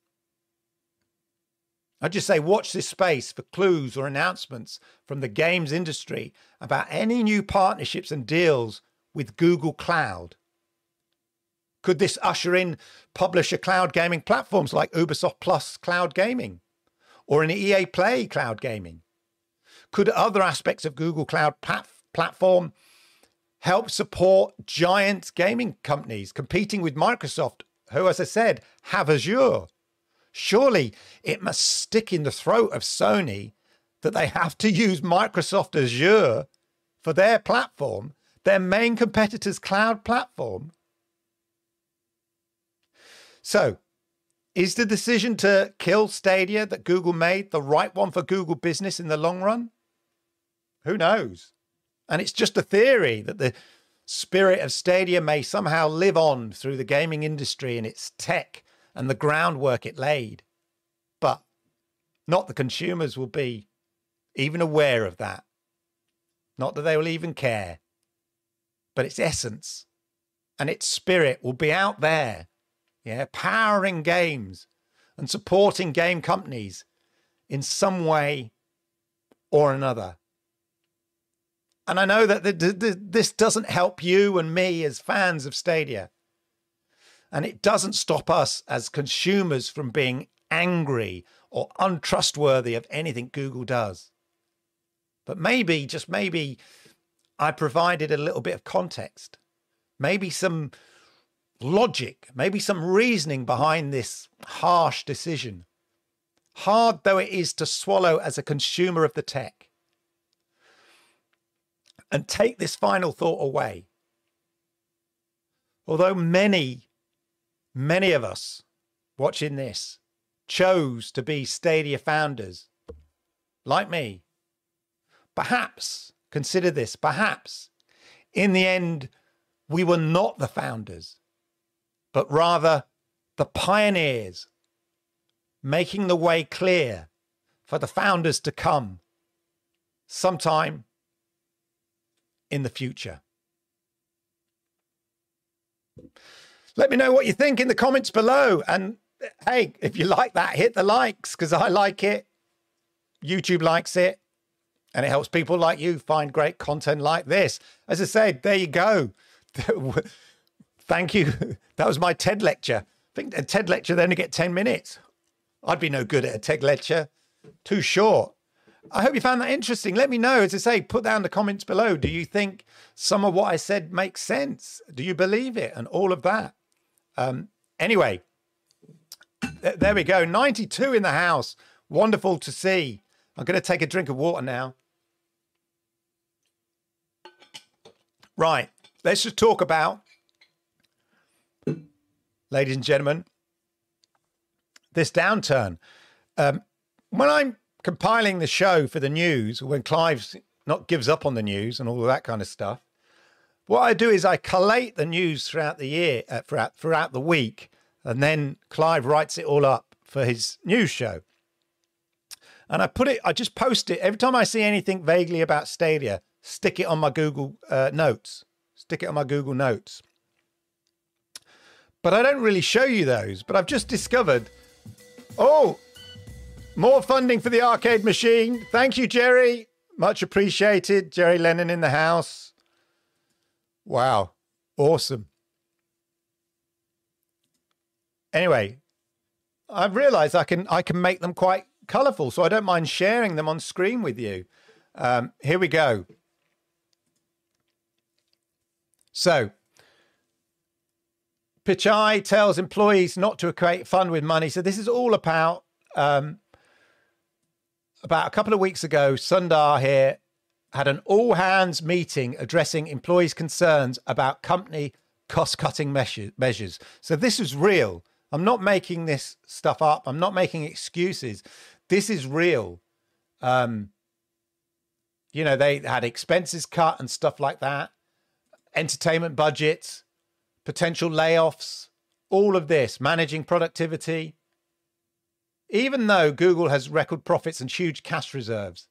I'd just say watch this space for clues or announcements from the games industry about any new partnerships and deals with Google Cloud. Could this usher in publisher cloud gaming platforms like Ubisoft Plus Cloud Gaming or an E A Play Cloud Gaming? Could other aspects of Google Cloud plat- platform help support giant gaming companies competing with Microsoft, who, as I said, have Azure? Surely it must stick in the throat of Sony that they have to use Microsoft Azure for their platform, their main competitor's cloud platform. So, is the decision to kill Stadia that Google made the right one for Google business in the long run? Who knows? And it's just a theory that the spirit of Stadia may somehow live on through the gaming industry and its tech and the groundwork it laid. But not the consumers will be even aware of that. Not that they will even care. But its essence and its spirit will be out there, yeah, powering games and supporting game companies in some way or another. And I know that the, the, this doesn't help you and me as fans of Stadia. And it doesn't stop us as consumers from being angry or untrustworthy of anything Google does. But maybe, just maybe, I provided a little bit of context. Maybe some logic, maybe some reasoning behind this harsh decision. Hard though it is to swallow as a consumer of the tech. And take this final thought away. Although many, many of us watching this chose to be Stadia founders, like me, perhaps, consider this, perhaps, in the end, we were not the founders, but rather the pioneers, making the way clear for the founders to come sometime in the future. Let me know what you think in the comments below. And hey, if you like that, hit the likes, because I like it. YouTube likes it. And it helps people like you find great content like this. As I said, there you go. Thank you. That was my TED lecture. I think a TED lecture, they only get ten minutes. I'd be no good at a TED lecture. Too short. I hope you found that interesting. Let me know. As I say, put down the comments below. Do you think some of what I said makes sense? Do you believe it? And all of that. Um, anyway, th there we go. ninety-two in the house. Wonderful to see. I'm going to take a drink of water now. Right. Let's just talk about, ladies and gentlemen, this downturn. Um, when I'm compiling the show for the news, when Clive's not gives up on the news and all of that kind of stuff, what I do is I collate the news throughout the year, uh, throughout, throughout the week, and then Clive writes it all up for his news show. And I put it, I just post it every time I see anything vaguely about Stadia, stick it on my Google uh, Notes, stick it on my Google Notes. But I don't really show you those, but I've just discovered, oh, more funding for the arcade machine. Thank you, Jerry. Much appreciated. Jerry Lennon in the house. Wow. Awesome. Anyway, I've realized I can I can make them quite colorful, so I don't mind sharing them on screen with you. Um, here we go. So, Pichai tells employees not to equate fun with money. So this is all about um, about a couple of weeks ago, Sundar here had an all-hands meeting addressing employees' concerns about company cost-cutting measures. So this is real. I'm not making this stuff up. I'm not making excuses. This is real. Um, you know, they had expenses cut and stuff like that. Entertainment budgets. potential layoffs, all of this, managing productivity. Even though Google has record profits and huge cash reserves,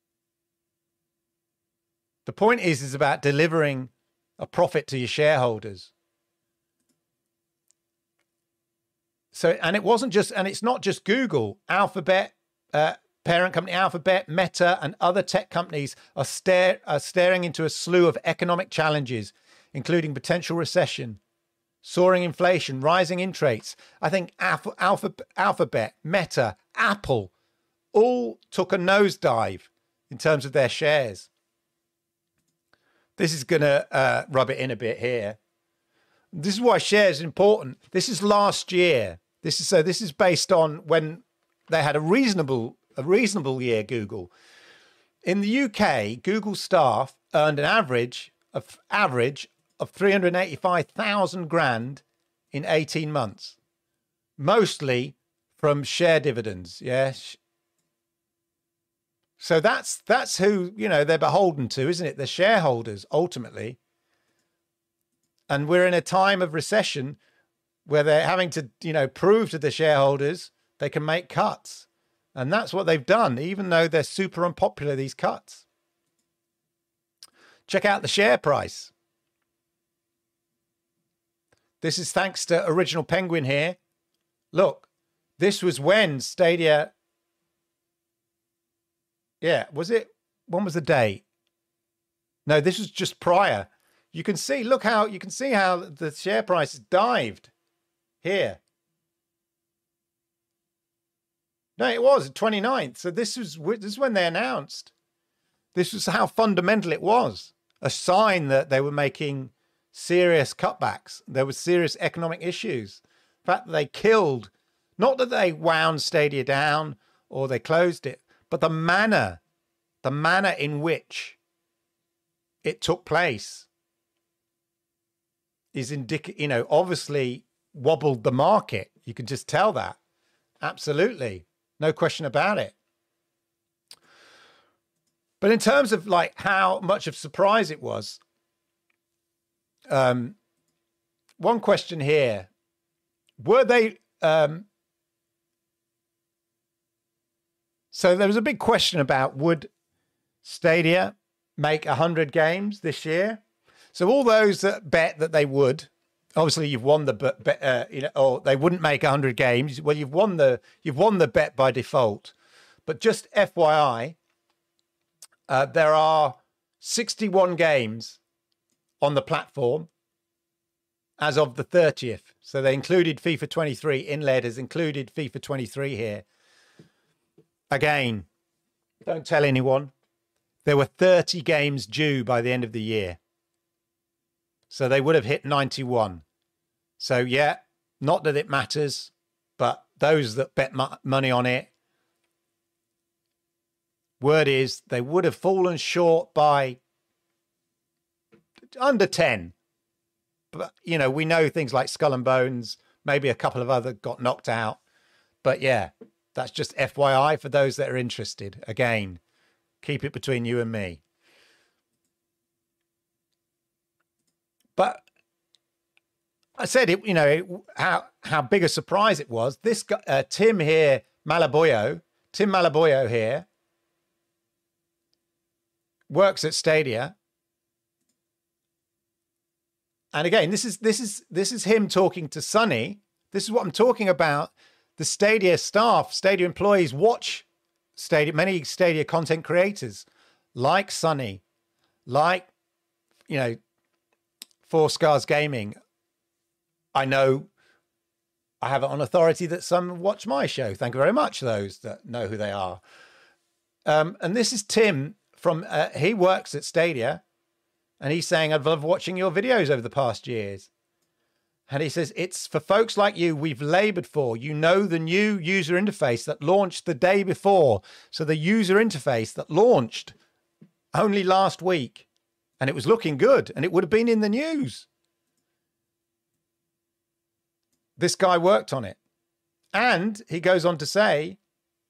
the point is, is about delivering a profit to your shareholders. So, and it wasn't just, and it's not just Google. Alphabet, uh, parent company Alphabet, Meta, and other tech companies are, stare, are staring into a slew of economic challenges, including potential recession, soaring inflation, rising interest rates. I think Alpha, Alpha, Alphabet, Meta, Apple all took a nosedive in terms of their shares. This is going to uh, rub it in a bit here. This is why shares are important. This is last year. This is so. This is based on when they had a reasonable, a reasonable year. Google in the U K, Google staff earned an average of average of three hundred eighty-five thousand grand in eighteen months, mostly from share dividends. Yes. So that's that's who, you know, they're beholden to, isn't it? The shareholders ultimately. And we're in a time of recession where they're having to, you know, prove to the shareholders they can make cuts. And that's what they've done, even though they're super unpopular, these cuts. Check out the share price. This is thanks to Original Penguin here. Look, this was when Stadia... Yeah, was it? When was the date? No, this was just prior. You can see, look how, you can see how the share price dived here. No, it was the twenty-ninth. So this was, this is when they announced. This was how fundamental it was. A sign that they were making serious cutbacks. There were serious economic issues. The fact that they killed, not that they wound Stadia down or they closed it, but the manner, the manner in which it took place is indicative, you know, obviously wobbled the market. You can just tell that. Absolutely. No question about it. But in terms of like how much of surprise it was, um, one question here, were they, um, so there was a big question about would Stadia make one hundred games this year? So all those that bet that they would, obviously you've won the bet, uh, you know, or they wouldn't make one hundred games. Well, you've won the you've won the bet by default. But just F Y I, uh, there are sixty-one games on the platform as of the thirtieth. So they included FIFA twenty-three. Inled has included FIFA twenty-three here. Again, don't tell anyone. There were thirty games due by the end of the year. So they would have hit ninety-one. So yeah, not that it matters, but those that bet money on it, word is they would have fallen short by under ten. But, you know, we know things like Skull and Bones, maybe a couple of other got knocked out. But yeah, that's just F Y I for those that are interested. Again, keep it between you and me. But I said it, you know, how how big a surprise it was. This guy, uh, Tim here, Malaboyo, Tim Malaboyo here, works at Stadia. And again, this is this is this is him talking to Sunny. This is what I'm talking about. The Stadia staff, Stadia employees watch Stadia, many Stadia content creators like Sunny, like, you know, Four Scars Gaming. I know I have it on authority that some watch my show. Thank you very much, those that know who they are. Um, and this is Tim from, uh, he works at Stadia, and he's saying, I've loved watching your videos over the past years. And he says, it's for folks like you we've labored for. You know, the new user interface that launched the day before. So the user interface that launched only last week, and it was looking good, and it would have been in the news. This guy worked on it. And he goes on to say,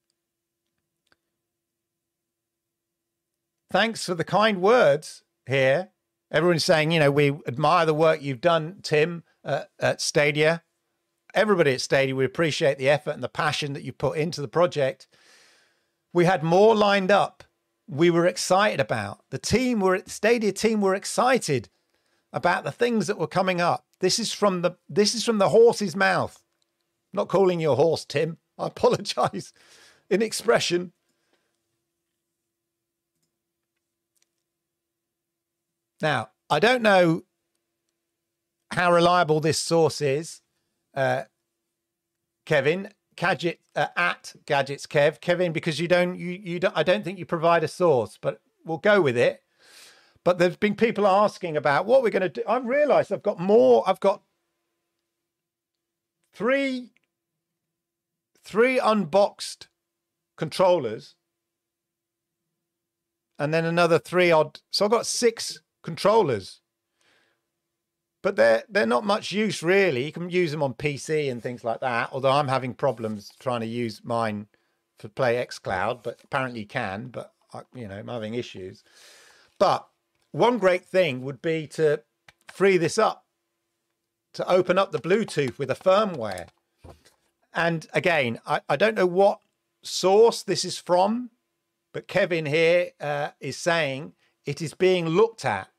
thanks for the kind words here. Everyone's saying, you know, we admire the work you've done, Tim, uh, at Stadia. Everybody at Stadia, we appreciate the effort and the passion that you put into the project. We had more lined up. We were excited about. The team were Stadia team were excited about the things that were coming up. This is from the this is from the horse's mouth. I'm not calling you a horse, Tim. I apologize in expression. Now, I don't know how reliable this source is, uh, Kevin. Gadget uh, at Gadgets Kev, Kevin, because you don't, you you don't. I don't think you provide a source, but we'll go with it. But there's been people asking about what we're going to do. I've realised I've got more. I've got three, three unboxed controllers, and then another three odd. So I've got six controllers. But they're they're not much use really. You can use them on P C and things like that. Although I'm having problems trying to use mine for play xCloud, but apparently you can. But I, you know, I'm having issues. But one great thing would be to free this up, to open up the Bluetooth with a firmware. And again, I, I don't know what source this is from, but Kevin here uh, is saying it is being looked at.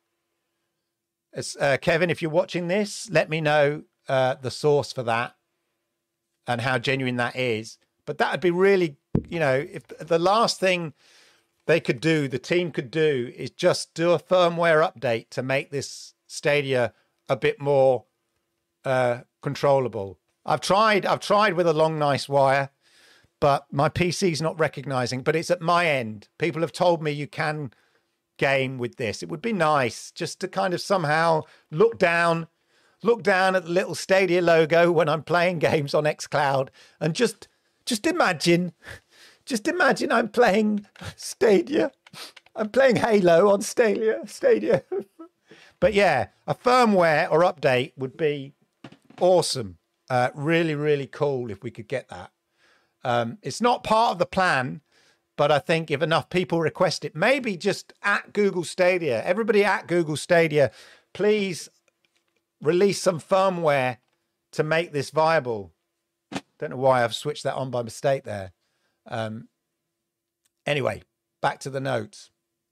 As, uh, Kevin, if you're watching this, let me know uh, the source for that and how genuine that is. But that would be really, you know, if the last thing they could do, the team could do, is just do a firmware update to make this Stadia a bit more uh, controllable. I've tried, I've tried with a long, nice wire, but my P C's not recognizing, but it's at my end. People have told me you can game with this. It would be nice just to kind of somehow look down, look down at the little Stadia logo when I'm playing games on xCloud and just, just imagine, just imagine I'm playing Stadia. I'm playing Halo on Stadia, Stadia. But yeah, a firmware or update would be awesome. Uh, really, really cool if we could get that. Um, it's not part of the plan, but I think if enough people request it, maybe just at Google Stadia, everybody at Google Stadia, please release some firmware to make this viable. Don't know why I've switched that on by mistake there. Um, anyway, back to the notes.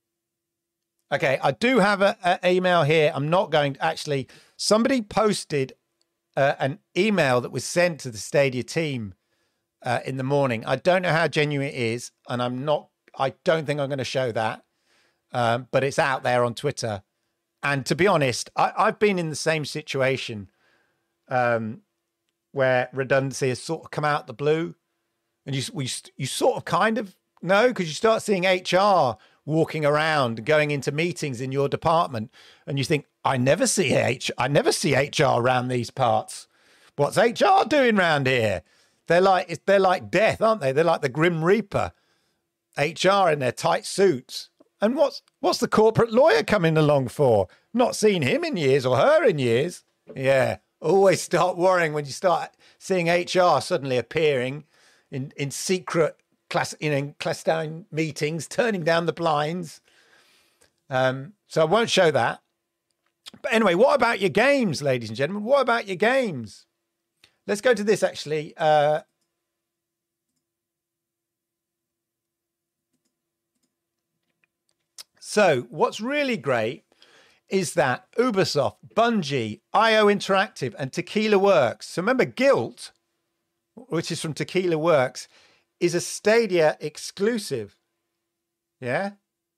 Okay, I do have an email here. I'm not going to actually, somebody posted uh, an email that was sent to the Stadia team Uh, in the morning. I don't know how genuine it is, and I'm not, I don't think I'm going to show that, um, but it's out there on Twitter. And to be honest, I, I've been in the same situation um, where redundancy has sort of come out the blue, and you, we, you sort of kind of know, because you start seeing H R walking around, going into meetings in your department, and you think, I never see H, I never see H R around these parts. What's H R doing around here? They're like, they're like death, aren't they? They're like the Grim Reaper. H R in their tight suits. And what's what's the corporate lawyer coming along for? Not seen him in years or her in years. Yeah, always start worrying when you start seeing H R suddenly appearing in, in secret class, you know, clandestine meetings, turning down the blinds. Um, so I won't show that. But anyway, what about your games, ladies and gentlemen? What about your games? Let's go to this, actually. Uh, so what's really great is that Ubisoft, Bungie, I O Interactive, and Tequila Works. So remember, Guilt, which is from Tequila Works, is a Stadia exclusive. Yeah?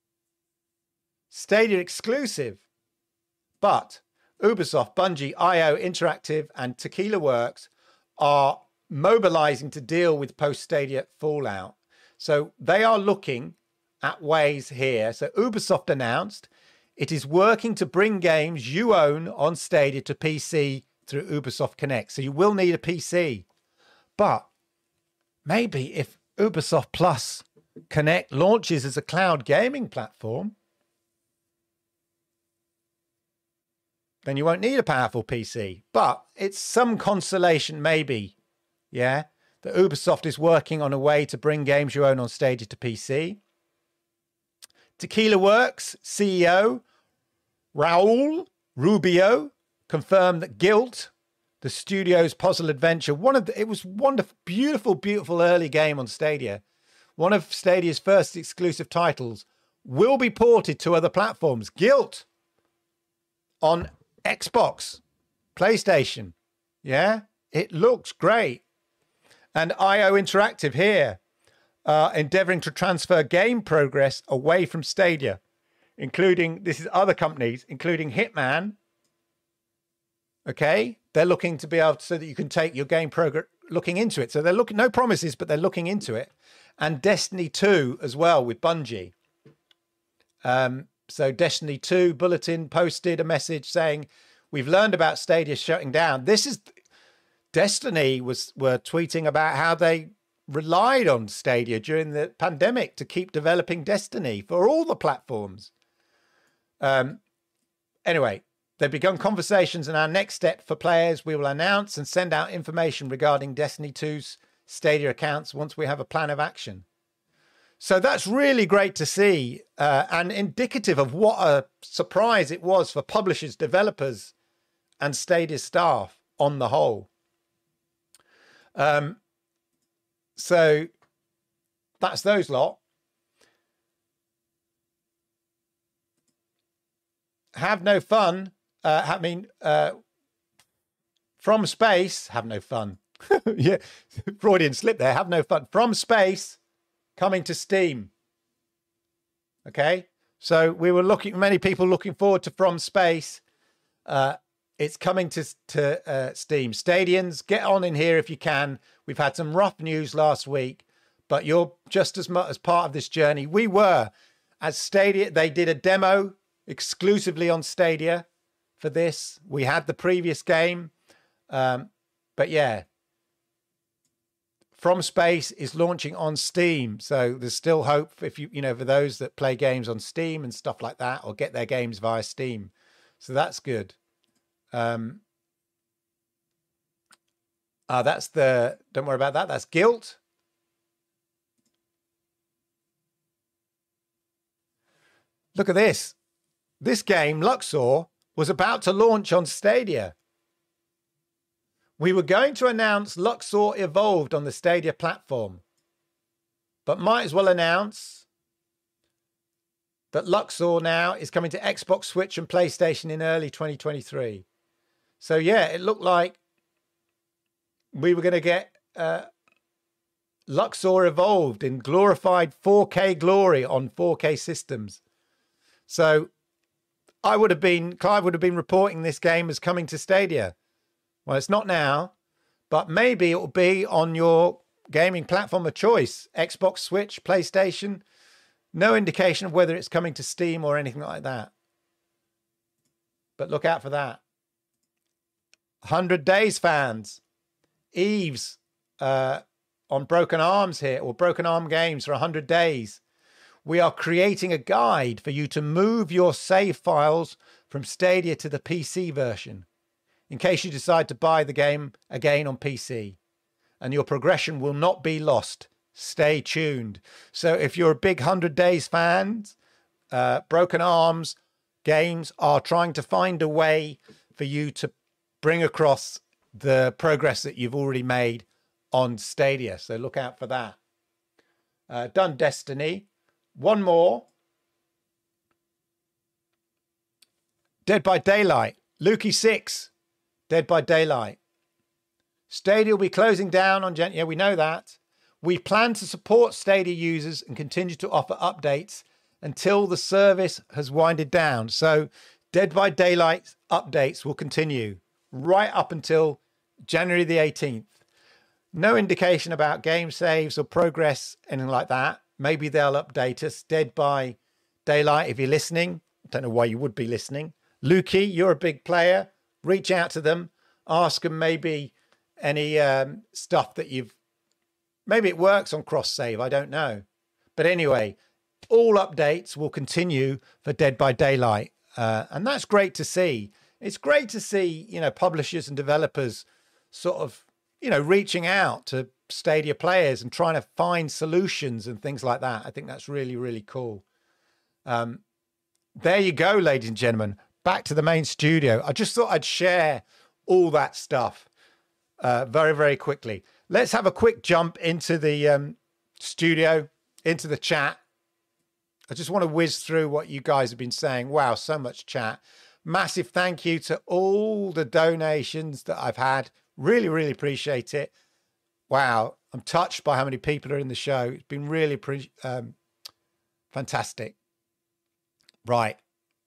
Stadia exclusive. But Ubisoft, Bungie, I O Interactive, and Tequila Works are mobilizing to deal with post-Stadia fallout. So they are looking at ways here. So Ubisoft announced it is working to bring games you own on Stadia to P C through Ubisoft Connect. So you will need a P C. But maybe if Ubisoft Plus Connect launches as a cloud gaming platform, then you won't need a powerful P C. But it's some consolation, maybe, yeah, that Ubisoft is working on a way to bring games you own on Stadia to P C. Tequila Works C E O Raul Rubio confirmed that Guilt, the studio's puzzle adventure. One of the, it was wonderful, beautiful, beautiful early game on Stadia. One of Stadia's first exclusive titles will be ported to other platforms. Guilt on Xbox, PlayStation. Yeah, it looks great. And I O Interactive here, uh, endeavoring to transfer game progress away from Stadia, including, this is other companies, including Hitman. Okay, they're looking to be able to, so that you can take your game progress, looking into it. So they're looking, no promises, but they're looking into it. And Destiny two as well with Bungie. Um, so Destiny two Bulletin posted a message saying, we've learned about Stadia shutting down. This is, Destiny was were tweeting about how they relied on Stadia during the pandemic to keep developing Destiny for all the platforms. Um, anyway, they've begun conversations, and our next step for players, we will announce and send out information regarding Destiny two's Stadia accounts once we have a plan of action. So that's really great to see, uh, and indicative of what a surprise it was for publishers, developers, and Stadia staff on the whole. Um, so that's those lot. Have no fun. Uh, I mean, uh, from space, have no fun. Yeah, Freudian slip there. Have no fun. From space, coming to Steam. Okay, so we were looking, many people looking forward to From Space. Uh, it's coming to to uh, Steam. Stadians, get on in here if you can. We've had some rough news last week, but you're just as much as part of this journey. We were at Stadia. They did a demo exclusively on Stadia for this. We had the previous game, um, but yeah. From Space is launching on Steam, so there's still hope if you you know for those that play games on Steam and stuff like that, or get their games via Steam. So that's good. Um, uh, that's the don't worry about that. That's Guilt. Look at this. This game, Luxor, was about to launch on Stadia. We were going to announce Luxor Evolved on the Stadia platform, but might as well announce that Luxor now is coming to Xbox, Switch, and PlayStation in early twenty twenty-three. So yeah, it looked like we were going to get uh, Luxor Evolved in glorified four K glory on four K systems. So I would have been, Clive would have been reporting this game as coming to Stadia. Well, it's not now, but maybe it will be on your gaming platform of choice. Xbox, Switch, PlayStation. No indication of whether it's coming to Steam or anything like that. But look out for that. one hundred Days fans. Eves uh, on Broken Arms here, or Broken Arm Games for one hundred days. We are creating a guide for you to move your save files from Stadia to the P C version, in case you decide to buy the game again on P C, and your progression will not be lost. Stay tuned. So if you're a big one hundred Days fan, uh, Broken Arms Games are trying to find a way for you to bring across the progress that you've already made on Stadia. So look out for that. Uh, done Destiny. One more. Dead by Daylight. Lukey six. Dead by Daylight. Stadia will be closing down on Gen. Yeah, we know that. We plan to support Stadia users and continue to offer updates until the service has winded down. So Dead by Daylight updates will continue right up until January the eighteenth. No indication about game saves or progress, anything like that. Maybe they'll update us. Dead by Daylight, if you're listening. I don't know why you would be listening. Lukey, you're a big player. Reach out to them. Ask them maybe any um, stuff that you've... Maybe it works on cross-save. I don't know. But anyway, all updates will continue for Dead by Daylight. Uh, and that's great to see. It's great to see, you know, publishers and developers sort of, you know, reaching out to Stadia players and trying to find solutions and things like that. I think that's really, really cool. Um, there you go, ladies and gentlemen. Back to the main studio. I just thought I'd share all that stuff uh, very, very quickly. Let's have a quick jump into the um, studio, into the chat. I just want to whiz through what you guys have been saying. Wow, so much chat. Massive thank you to all the donations that I've had. Really, really appreciate it. Wow, I'm touched by how many people are in the show. It's been really pre um, fantastic. Right.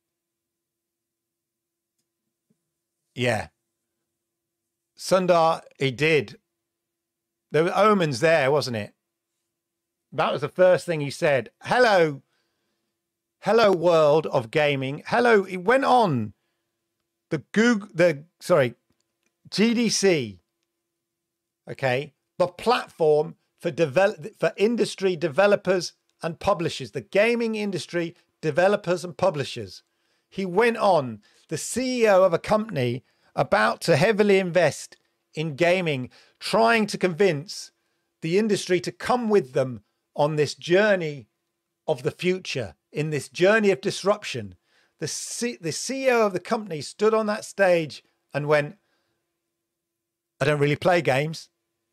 Yeah. Sundar, he did. There were omens there, wasn't it? That was the first thing he said. Hello. Hello, world of gaming. Hello. It went on. The Google, the, sorry, G D C. Okay. The platform for develop, for industry developers and publishers, the gaming industry developers and publishers. He went on, the C E O of a company about to heavily invest in gaming, trying to convince the industry to come with them on this journey of the future, in this journey of disruption. The, C the C E O of the company stood on that stage and went, I don't really play games.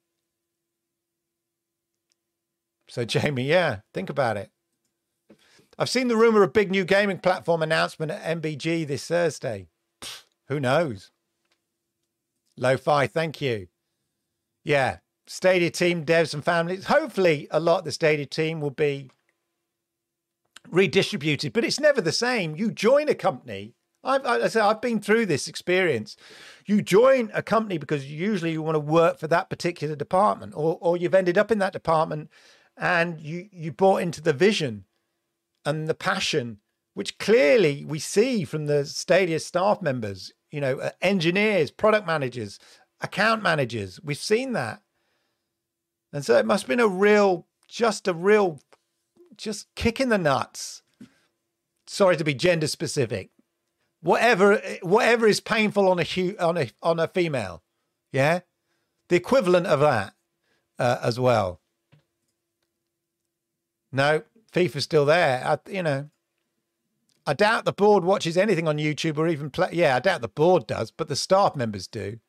So Jamie, yeah, think about it. I've seen the rumor of big new gaming platform announcement at M B G this Thursday. Pfft, who knows? Lo-Fi, thank you. Yeah, Stadia team, devs and families. Hopefully a lot of the Stadia team will be redistributed, but it's never the same. You join a company. I've, I say I've been through this experience. You join a company because usually you want to work for that particular department, or, or you've ended up in that department and you, you bought into the vision and the passion, which clearly we see from the Stadia staff members, you know, uh, engineers, product managers, account managers. We've seen that. And so it must have been a real, just a real, just kick in the nuts. Sorry to be gender specific. Whatever, whatever is painful on a hu on a on a female, yeah, the equivalent of that uh, as well. No, FIFA's still there. I, you know, I doubt the board watches anything on YouTube or even play. Yeah, I doubt the board does, but the staff members do.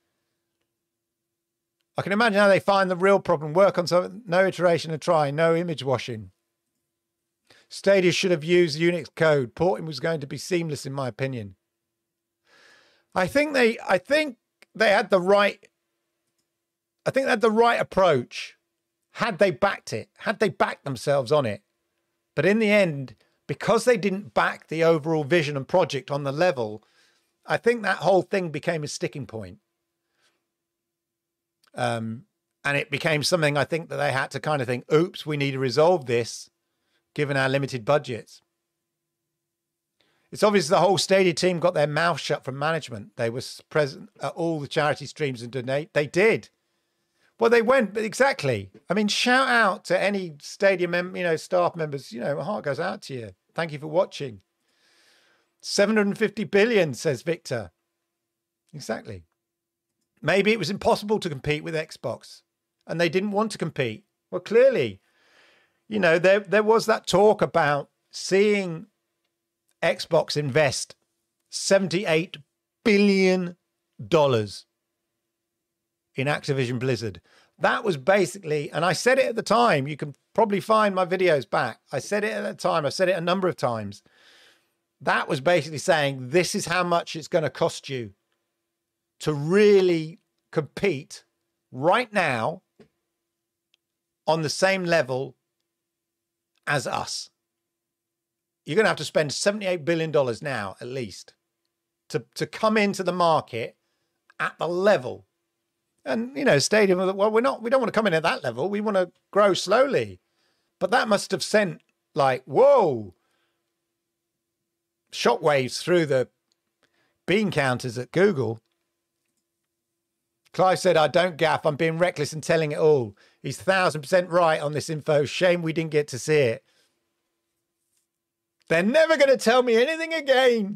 I can imagine how they find the real problem. Work on something. No iteration and try. No image washing. Stadia should have used Unix code. Porting was going to be seamless, in my opinion. I think they, I think they had the right, I think they had the right approach. Had they backed it, had they backed themselves on it. But in the end, because they didn't back the overall vision and project on the level, I think that whole thing became a sticking point. Um, and it became something I think that they had to kind of think, oops, we need to resolve this, given our limited budgets. It's obvious the whole Stadia team got their mouth shut from management. They were present at all the charity streams and donate. They did. Well, they went, but exactly. I mean, shout out to any Stadia mem you know, staff members. You know, my heart goes out to you. Thank you for watching. seven hundred fifty billion, says Victor. Exactly. Maybe it was impossible to compete with Xbox and they didn't want to compete. Well, clearly, you know, there, there was that talk about seeing Xbox invest seventy-eight billion dollars in Activision Blizzard. That was basically, and I said it at the time, you can probably find my videos back. I said it at the time. I said it a number of times. That was basically saying, this is how much it's going to cost you to really compete right now on the same level as us. You're going to have to spend seventy-eight billion dollars now, at least, to, to come into the market at the level. And, you know, Stadium, well, we're not, we don't want to come in at that level. We want to grow slowly. But that must have sent, like, whoa, shockwaves through the bean counters at Google. Clive said, I don't gaff. I'm being reckless and telling it all. He's one thousand percent right on this info. Shame we didn't get to see it. They're never going to tell me anything again.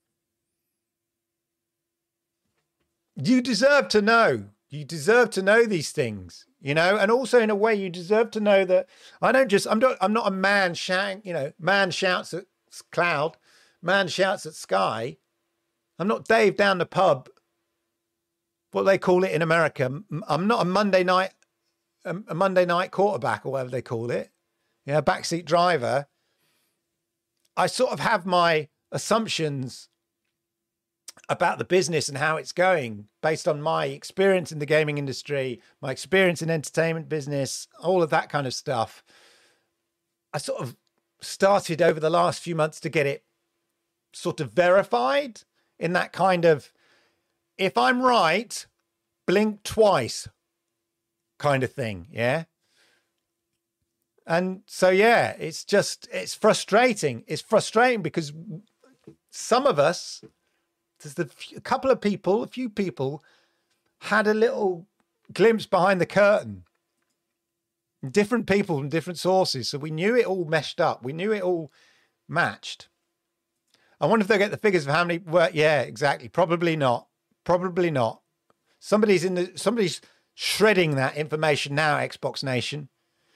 You deserve to know. You deserve to know these things, you know, and also in a way you deserve to know that I don't just, I'm not, I'm not a man shouting, you know, man shouts at cloud, man shouts at sky. I'm not Dave down the pub what they call it in America. M- I'm not a Monday night, a, a Monday night quarterback or whatever they call it. Yeah, backseat driver. I sort of have my assumptions about the business and how it's going based on my experience in the gaming industry, my experience in entertainment business, all of that kind of stuff. I sort of started over the last few months to get it sort of verified in that kind of, if I'm right, blink twice kind of thing. Yeah. And so, yeah, it's just, it's frustrating. It's frustrating because some of us, there's a couple of people, a few people had a little glimpse behind the curtain. Different people from different sources. So we knew it all meshed up. We knew it all matched. I wonder if they'll get the figures of how many were. Yeah, exactly. Probably not. Probably not. Somebody's in the, somebody's shredding that information now, Xbox Nation.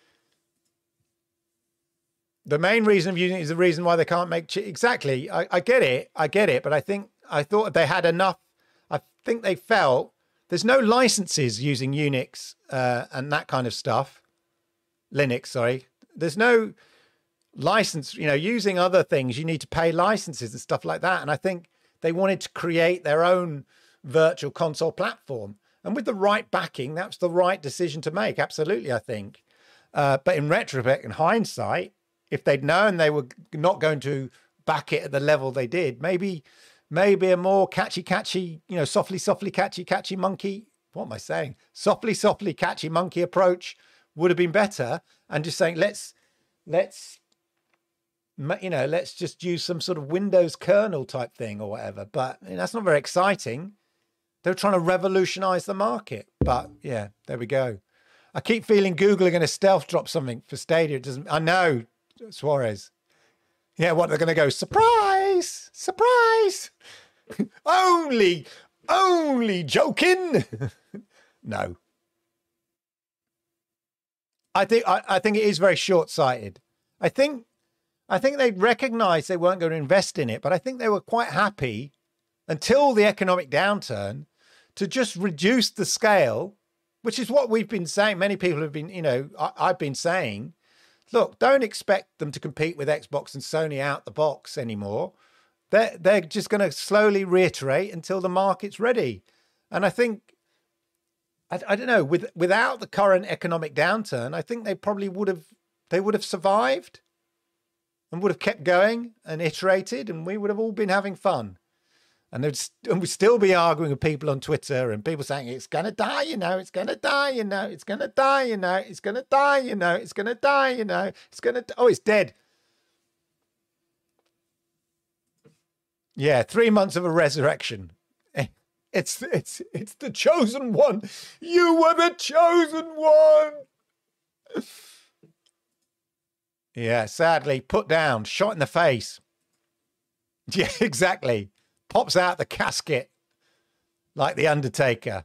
The main reason of using it is the reason why they can't make ch- exactly. I, I get it. I get it. But I think I thought they had enough. I think they felt there's no licenses using Unix uh, and that kind of stuff. Linux, sorry. There's no license, you know, using other things. You need to pay licenses and stuff like that. And I think they wanted to create their own virtual console platform. And with the right backing, that's the right decision to make. Absolutely, I think. Uh, but in retrospect and hindsight, if they'd known they were not going to back it at the level they did, maybe maybe a more catchy, catchy, you know, softly, softly, catchy, catchy monkey. What am I saying? Softly, softly, catchy monkey approach would have been better. And just saying, let's, let's, you know, let's just use some sort of Windows kernel type thing or whatever. But you know, that's not very exciting. They're trying to revolutionize the market. But yeah, there we go. I keep feeling Google are going to stealth drop something for Stadia. It doesn't, I know. Suarez. Yeah, what, they're going to go, surprise, surprise. only, only joking. No. I think, I, I think it is very short-sighted. I think, I think they recognized they weren't going to invest in it, but I think they were quite happy until the economic downturn to just reduce the scale, which is what we've been saying. Many people have been, you know, I, I've been saying, look, don't expect them to compete with Xbox and Sony out the box anymore. They're, they're just going to slowly reiterate until the market's ready. And I think, I, I don't know, with, without the current economic downturn, I think they probably would have, they would have survived and would have kept going and iterated, and we would have all been having fun. And, and we'd still be arguing with people on Twitter and people saying, it's going to die, you know, it's going to die, you know, it's going to die, you know, it's going to die, you know, it's going to die, you know, it's going to, oh, it's dead. Yeah, three months of a resurrection. It's, it's, it's the chosen one. You were the chosen one. Yeah, sadly, put down, shot in the face. Yeah, exactly. Pops out the casket like the Undertaker.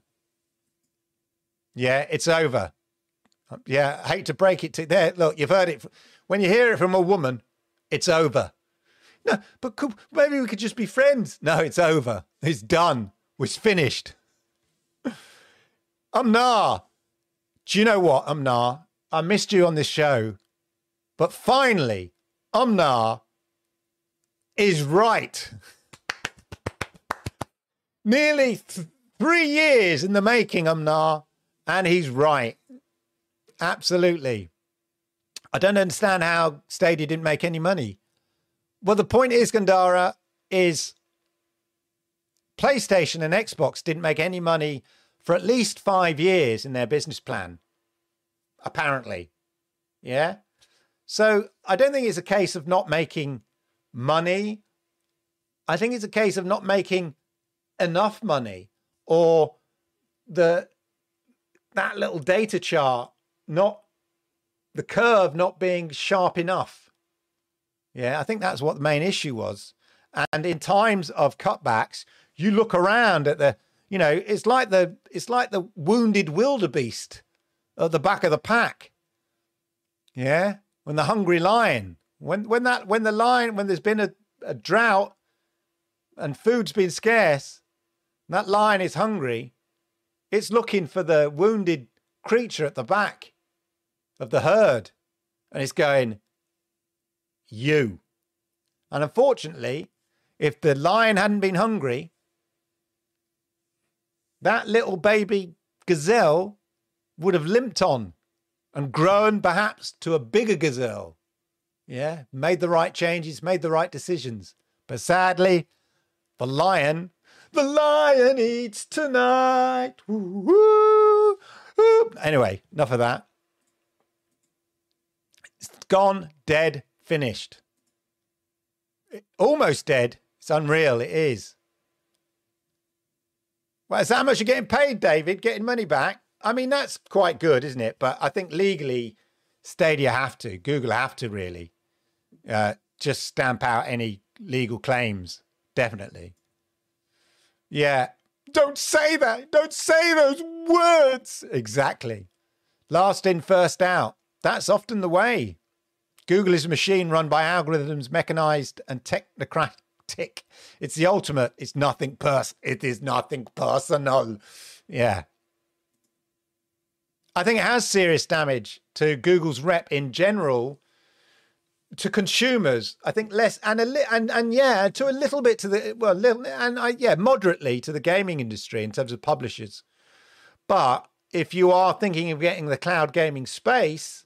Yeah, it's over. Yeah, I hate to break it to you. There, look, you've heard it. When you hear it from a woman, it's over. No, but could, maybe we could just be friends. No, it's over. It's done. It's finished. Umnar. Do you know what, Umnar? I missed you on this show. But finally, Umnar is right. Nearly th- three years in the making, Umnar, and he's right. Absolutely. I don't understand how Stadia didn't make any money. Well, the point is, Gandara, is PlayStation and Xbox didn't make any money for at least five years in their business plan, apparently. Yeah? So I don't think it's a case of not making money. I think it's a case of not making enough money, or the that little data chart, not the curve not being sharp enough. Yeah, I think that's what the main issue was. And in times of cutbacks, you look around at the, you know, it's like the it's like the wounded wildebeest at the back of the pack. Yeah, when the hungry lion, when when that when the lion when there's been a, a drought and food's been scarce, that lion is hungry. It's looking for the wounded creature at the back of the herd. And it's going, you. And unfortunately, if the lion hadn't been hungry, that little baby gazelle would have limped on and grown perhaps to a bigger gazelle. Yeah, made the right changes, made the right decisions. But sadly, the lion, the lion eats tonight. Woo, woo, woo. Anyway, enough of that. It's gone, dead, finished. Almost dead. It's unreal. It is. Well, is that how much you're getting paid, David? Getting money back? I mean, that's quite good, isn't it? But I think legally, Stadia have to, Google have to really uh, just stamp out any legal claims. Definitely. Yeah. Don't say that. Don't say those words. Exactly. Last in, first out. That's often the way. Google is a machine run by algorithms, mechanized and technocratic. It's the ultimate. It's nothing pers. It is nothing personal. Yeah. I think it has serious damage to Google's rep in general, to consumers. I think less and a li- and and yeah, to a little bit to the well, little, and I yeah, moderately to the gaming industry in terms of publishers. But if you are thinking of getting the cloud gaming space,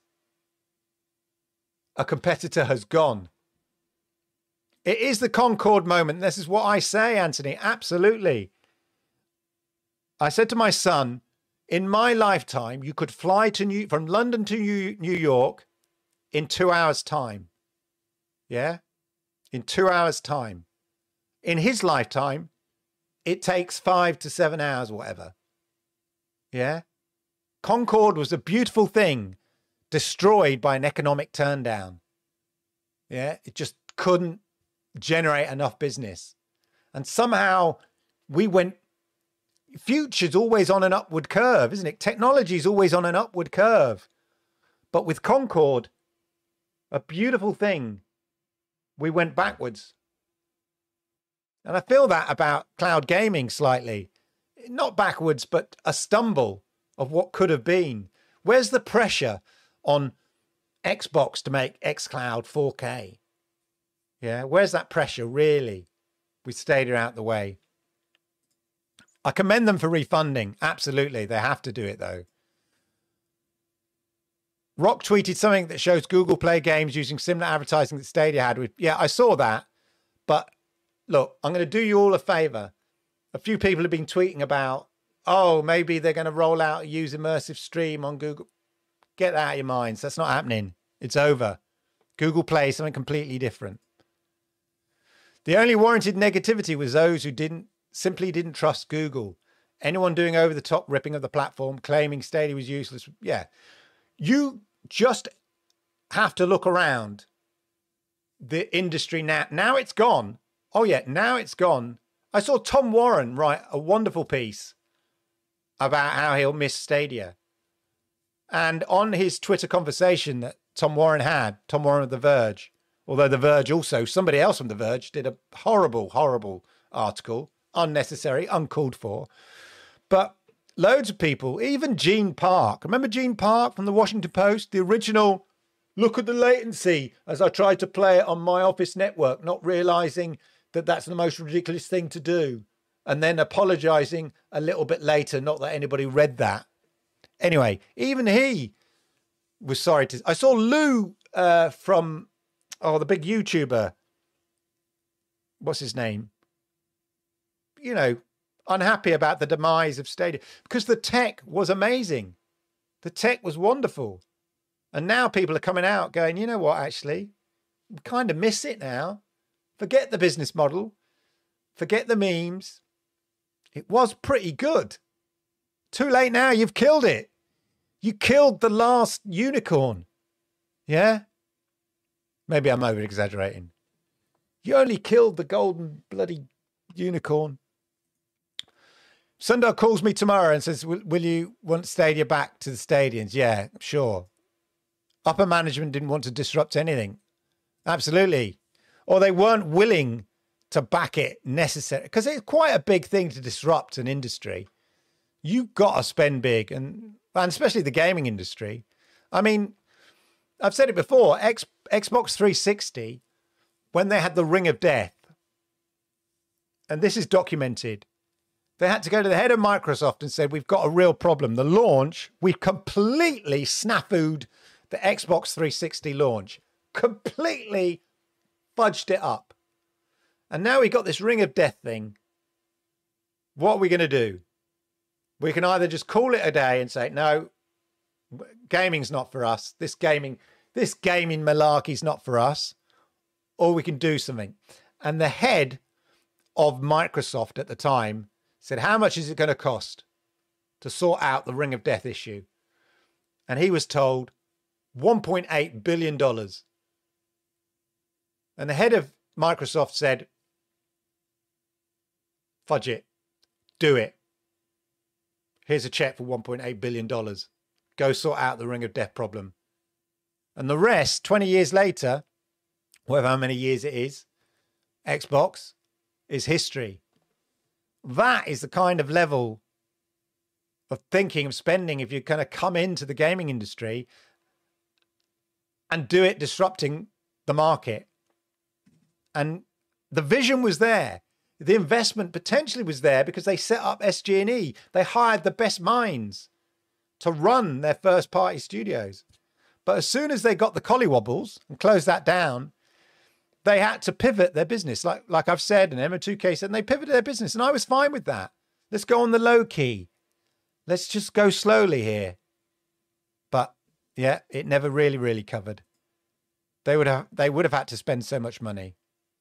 a competitor has gone. It is the Concorde moment. This is what I say, Anthony. Absolutely. I said to my son, in my lifetime, you could fly to New from London to New, New York in two hours' time. Yeah? In two hours' time. In his lifetime, it takes five to seven hours or whatever. Yeah? Concorde was a beautiful thing, destroyed by an economic turndown. Yeah? It just couldn't generate enough business. And somehow we went, future's always on an upward curve, isn't it? Technology's always on an upward curve. But with Concorde, a beautiful thing, we went backwards. And I feel that about cloud gaming slightly. Not backwards, but a stumble of what could have been. Where's the pressure on Xbox to make xCloud four K? Yeah, where's that pressure really? We Stadia out the way. I commend them for refunding. Absolutely. They have to do it, though. Rock tweeted something that shows Google Play games using similar advertising that Stadia had. With, yeah, I saw that. But look, I'm going to do you all a favor. A few people have been tweeting about, oh, maybe they're going to roll out a use immersive stream on Google. Get that out of your minds. That's not happening. It's over. Google Play is something completely different. The only warranted negativity was those who didn't simply didn't trust Google. Anyone doing over-the-top ripping of the platform, claiming Stadia was useless. Yeah. You just have to look around the industry now. Now it's gone. Oh, yeah, now it's gone. I saw Tom Warren write a wonderful piece about how he'll miss Stadia. And on his Twitter conversation that Tom Warren had, Tom Warren of The Verge, although The Verge also, somebody else from The Verge did a horrible, horrible article, unnecessary, uncalled for. But loads of people, even Gene Park. Remember Gene Park from the Washington Post? The original, look at the latency as I tried to play it on my office network, not realizing that that's the most ridiculous thing to do. And then apologizing a little bit later, not that anybody read that. Anyway, even he was sorry to... I saw Lou uh, from, oh, the big YouTuber. What's his name? You know, unhappy about the demise of Stadia because the tech was amazing. The tech was wonderful. And now people are coming out going, you know what, actually, we kind of miss it now. Forget the business model. Forget the memes. It was pretty good. Too late now. You've killed it. You killed the last unicorn. Yeah? Maybe I'm over exaggerating. You only killed the golden bloody unicorn. Sundar calls me tomorrow and says, will, will you want Stadia back to the stadiums? Yeah, sure. Upper management didn't want to disrupt anything. Absolutely. Or they weren't willing to back it necessarily. Because it's quite a big thing to disrupt an industry. You've got to spend big, and, and especially the gaming industry. I mean, I've said it before, X, Xbox three sixty, when they had the Ring of Death, and this is documented, they had to go to the head of Microsoft and said, we've got a real problem. The launch, we've completely snafu'd the Xbox three sixty launch, completely fudged it up. And now we got this Ring of Death thing. What are we going to do? We can either just call it a day and say, no, gaming's not for us. This gaming, this gaming malarkey's not for us. Or we can do something. And the head of Microsoft at the time said, how much is it going to cost to sort out the Ring of Death issue? And he was told one point eight billion dollars. And the head of Microsoft said, fudge it, do it. Here's a check for one point eight billion dollars. Go sort out the Ring of Death problem. And the rest, twenty years later, whatever how many years it is, Xbox is history. That is the kind of level of thinking, of spending, if you're going to come into the gaming industry and do it disrupting the market. And the vision was there. The investment potentially was there because they set up S G and E. They hired the best minds to run their first party studios. But as soon as they got the collywobbles and closed that down, they had to pivot their business. Like, like I've said, and M M two K said, and they pivoted their business. And I was fine with that. Let's go on the low key. Let's just go slowly here. But yeah, it never really, really covered. They would have, they would have had to spend so much money.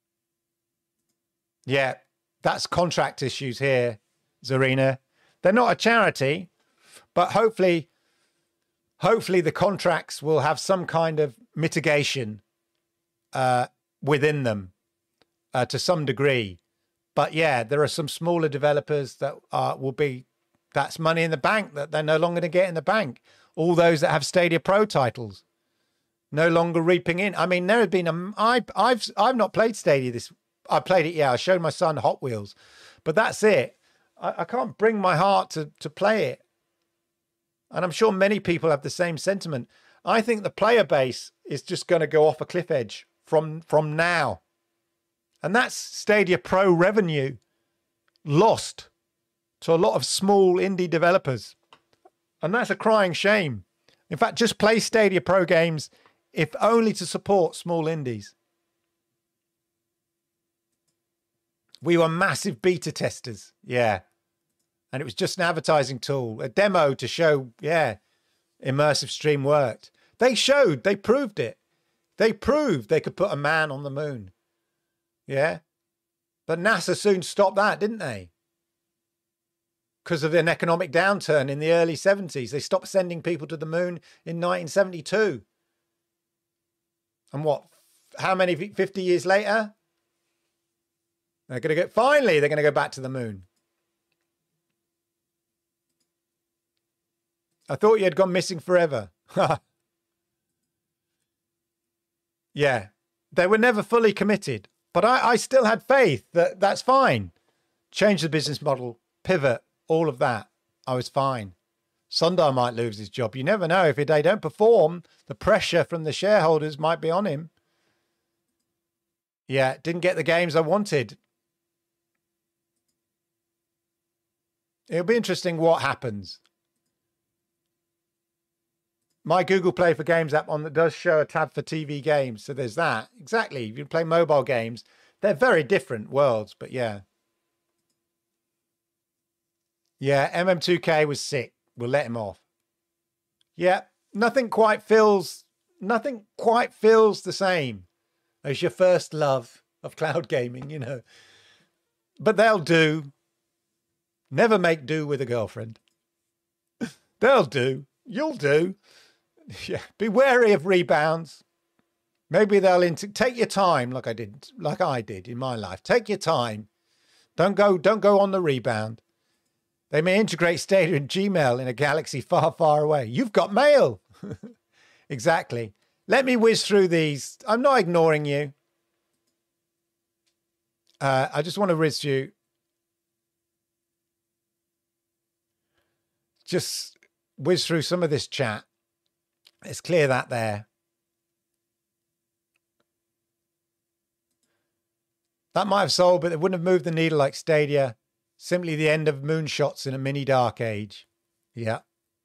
Yeah, that's contract issues here, Zarina. They're not a charity, but hopefully, hopefully the contracts will have some kind of mitigation uh, within them uh, to some degree. But yeah, there are some smaller developers that uh, will be, that's money in the bank that they're no longer going to get in the bank. All those that have Stadia Pro titles, no longer reaping in. I mean, there have been, a, I, I've, I've not played Stadia this I played it, yeah. I showed my son Hot Wheels, but that's it. I, I can't bring my heart to, to play it. And I'm sure many people have the same sentiment. I think the player base is just going to go off a cliff edge from, from now. And that's Stadia Pro revenue lost to a lot of small indie developers. And that's a crying shame. In fact, just play Stadia Pro games, if only to support small indies. We were massive beta testers. Yeah. And it was just an advertising tool, a demo to show, yeah, immersive stream worked. They showed, they proved it. They proved they could put a man on the moon. Yeah. But NASA soon stopped that, didn't they? Because of an economic downturn in the early seventies. They stopped sending people to the moon in nineteen seventy-two. And what, how many, fifty years later? They're going to go, finally, they're going to go back to the moon. I thought you had gone missing forever. Yeah, they were never fully committed, but I, I still had faith that that's fine. Change the business model, pivot, all of that. I was fine. Sundar might lose his job. You never know. If they don't perform, the pressure from the shareholders might be on him. Yeah, didn't get the games I wanted. It'll be interesting what happens. My Google Play for Games app on that does show a tab for T V games. So there's that. Exactly. If you play mobile games, they're very different worlds, but yeah. Yeah, M M two K was sick. We'll let him off. Yeah, nothing quite feels, nothing quite feels the same as your first love of cloud gaming, you know. But they'll do. Never make do with a girlfriend. They'll do. You'll do. Yeah. Be wary of rebounds. Maybe they'll inter- take your time, like I did, like I did in my life. Take your time. Don't go. Don't go on the rebound. They may integrate Stadia and Gmail in a galaxy far, far away. You've got mail. Exactly. Let me whiz through these. I'm not ignoring you. Uh, I just want to whiz through. just whiz through some of this chat. Let's clear that there. That might have sold, but it wouldn't have moved the needle like Stadia. Simply the end of moonshots in a mini dark age. Yeah.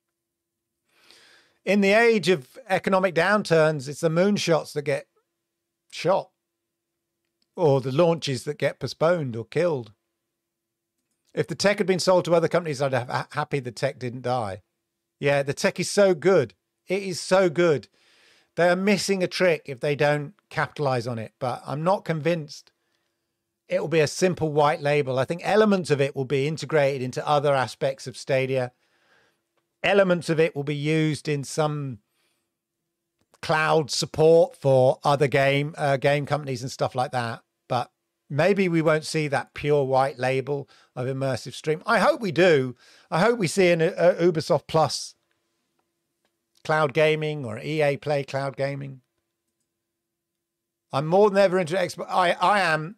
In the age of economic downturns, it's the moonshots that get shot, or the launches that get postponed or killed. If the tech had been sold to other companies, I'd have happy the tech didn't die. Yeah, the tech is so good. It is so good. They are missing a trick if they don't capitalize on it, but I'm not convinced it will be a simple white label. I think elements of it will be integrated into other aspects of Stadia. Elements of it will be used in some cloud support for other game uh, game companies and stuff like that. But maybe we won't see that pure white label of immersive stream. I hope we do. I hope we see an uh, Ubisoft Plus cloud gaming or E A Play cloud gaming. I'm more than ever into Xbox. I, I am.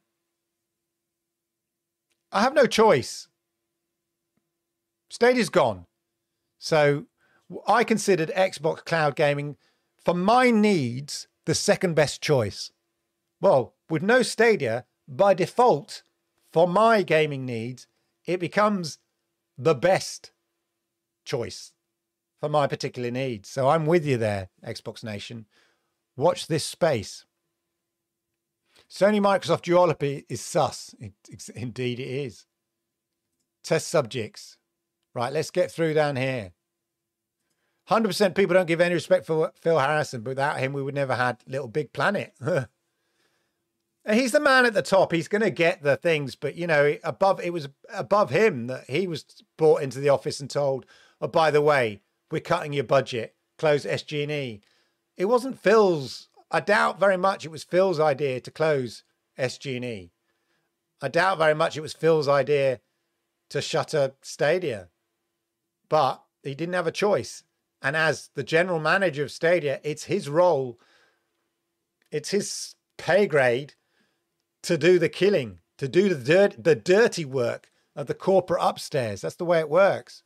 I have no choice. Stadia's gone. So I considered Xbox cloud gaming, for my needs, the second best choice. Well, with no Stadia, by default, for my gaming needs, it becomes the best choice for my particular needs. So I'm with you there, Xbox Nation. Watch this space. Sony Microsoft duopoly is sus. It, it, indeed it is. Test subjects. Right, let's get through down here. one hundred percent people don't give any respect for Phil Harrison, but without him, we would never had Little Big Planet. And he's the man at the top. He's going to get the things, but, you know, above it was above him that he was brought into the office and told, oh, by the way, we're cutting your budget, close S G and E. It wasn't Phil's. I doubt very much it was Phil's idea to close S G and E. I doubt very much it was Phil's idea to shutter Stadia. But he didn't have a choice. And as the general manager of Stadia, it's his role, it's his pay grade to do the killing, to do the dirt, the dirty work of the corporate upstairs. That's the way it works.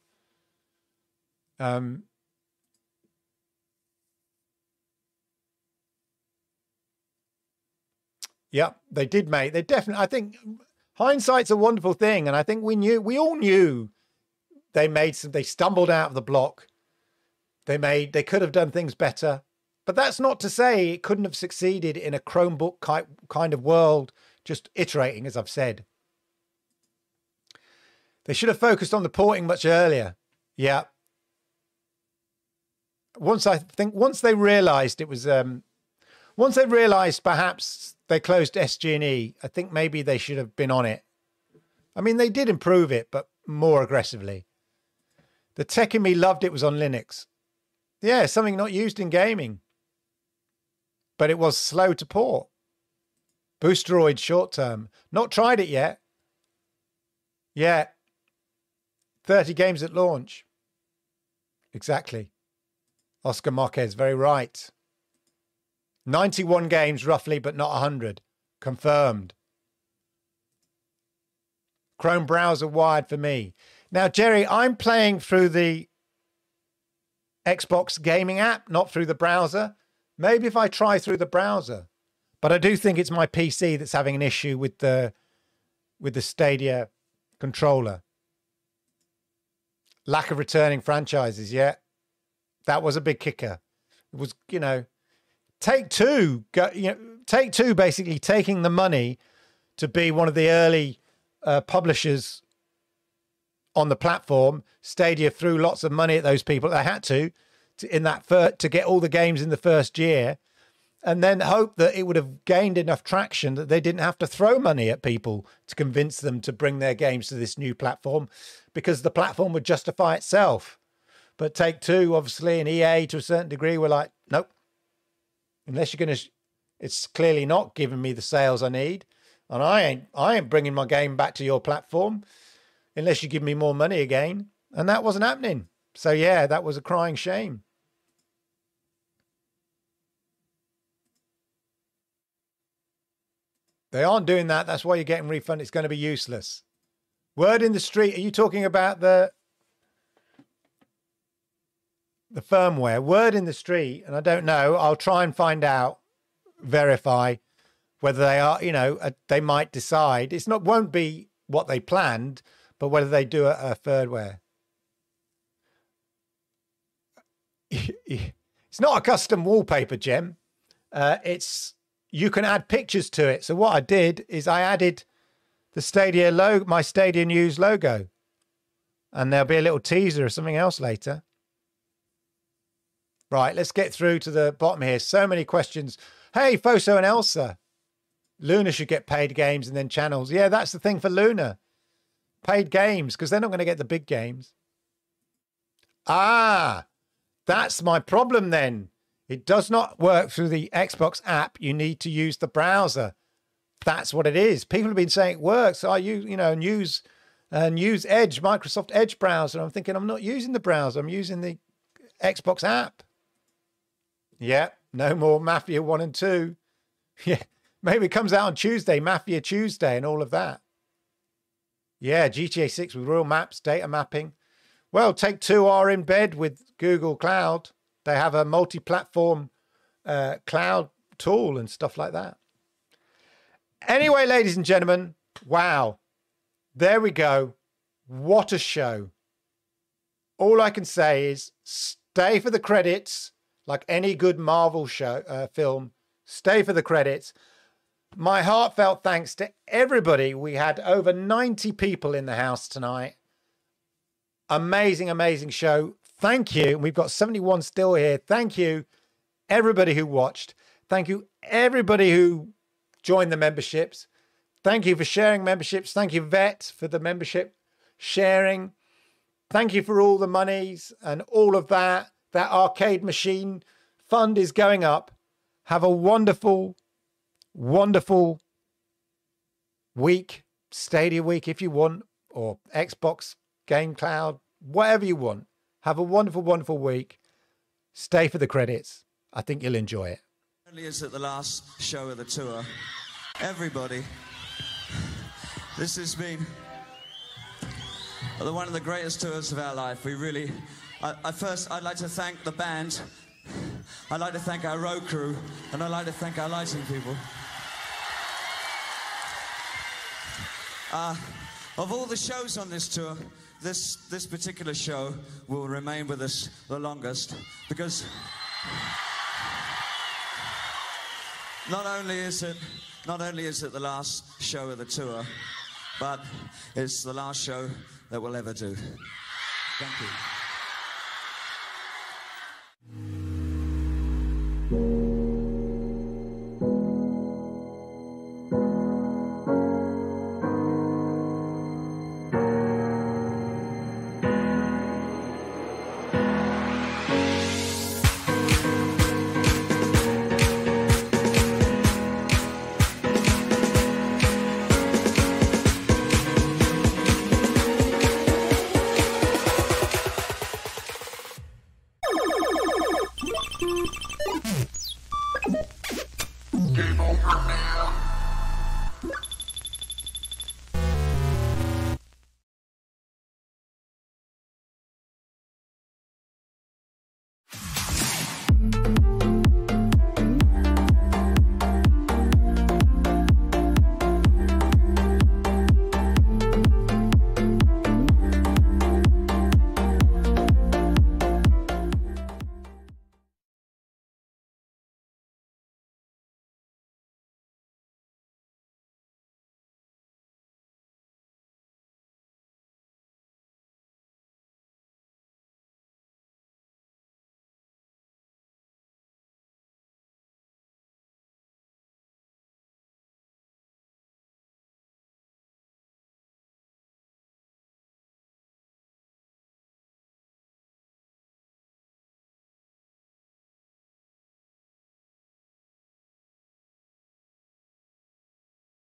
Um, yeah, they did make, they definitely, I think hindsight's a wonderful thing. And I think we knew, we all knew they made some, they stumbled out of the block. They made, they could have done things better, but that's not to say it couldn't have succeeded in a Chromebook kind of world, just iterating, as I've said. They should have focused on the porting much earlier. Yeah. Once I think, once they realized it was, um, once they realized perhaps they closed S G and E, I think maybe they should have been on it. I mean, they did improve it, but more aggressively. The tech in me loved it was on Linux. Yeah, something not used in gaming. But it was slow to port. Boosteroid short term. Not tried it yet. Yeah. thirty games at launch. Exactly. Oscar Marquez, very right. ninety-one games roughly, but not one hundred. Confirmed. Chrome browser wired for me. Now, Jerry, I'm playing through the Xbox gaming app, not through the browser. Maybe if I try through the browser. But I do think it's my P C that's having an issue with the with the Stadia controller. Lack of returning franchises, yeah. That was a big kicker. It was, you know, Take Two, go, you know, Take Two basically taking the money to be one of the early uh, publishers on the platform. Stadia threw lots of money at those people. They had to, to in that fir- to get all the games in the first year, and then hope that it would have gained enough traction that they didn't have to throw money at people to convince them to bring their games to this new platform, because the platform would justify itself. But Take Two, obviously, and E A to a certain degree were like, nope. Unless you're going to, it's clearly not giving me the sales I need, and I ain't, I ain't bringing my game back to your platform unless you give me more money again. And that wasn't happening. So yeah, that was a crying shame. They aren't doing that. That's why you're getting refunded. It's going to be useless. Word in the street. Are you talking about the the firmware. Word in the street, and I don't know. I'll try and find out, verify whether they are, you know, uh, they might decide. It's not, won't be what they planned, but whether they do a, a firmware. It's not a custom wallpaper, Gem. Uh, it's, you can add pictures to it. So what I did is I added the Stadia logo, my Stadia News logo. And there'll be a little teaser or something else later. Right, let's get through to the bottom here. So many questions. Hey, Foso and Elsa. Luna should get paid games and then channels. Yeah, that's the thing for Luna. Paid games, because they're not going to get the big games. Ah, that's my problem then. It does not work through the Xbox app. You need to use the browser. That's what it is. People have been saying it works. I use, you know, use... And use Edge, Microsoft Edge browser. I'm thinking I'm not using the browser. I'm using the Xbox app. Yeah, no more Mafia one and two. Yeah, maybe it comes out on Tuesday, Mafia Tuesday and all of that. Yeah, G T A six with real maps, data mapping. Well, Take-Two are in bed with Google Cloud. They have a multi-platform uh, cloud tool and stuff like that. Anyway, ladies and gentlemen, wow. There we go. What a show. All I can say is stay for the credits, like any good Marvel show uh, film. Stay for the credits. My heartfelt thanks to everybody. We had over ninety people in the house tonight. Amazing, amazing show. Thank you. We've got seventy-one still here. Thank you, everybody who watched. Thank you, everybody who joined the memberships. Thank you for sharing memberships. Thank you, Vet, for the membership sharing. Thank you for all the monies and all of that. That arcade machine fund is going up. Have a wonderful, wonderful week, Stadia week if you want, or Xbox Game Cloud, whatever you want. Have a wonderful, wonderful week. Stay for the credits. I think you'll enjoy it. Only is it the last show of the tour. Everybody. This has been one of the greatest tours of our life. We really, I, I first, I'd like to thank the band. I'd like to thank our road crew, and I'd like to thank our lighting people. Uh, of all the shows on this tour, this, this particular show will remain with us the longest, because not only is it Not only is it the last show of the tour, but it's the last show that we'll ever do. Thank you.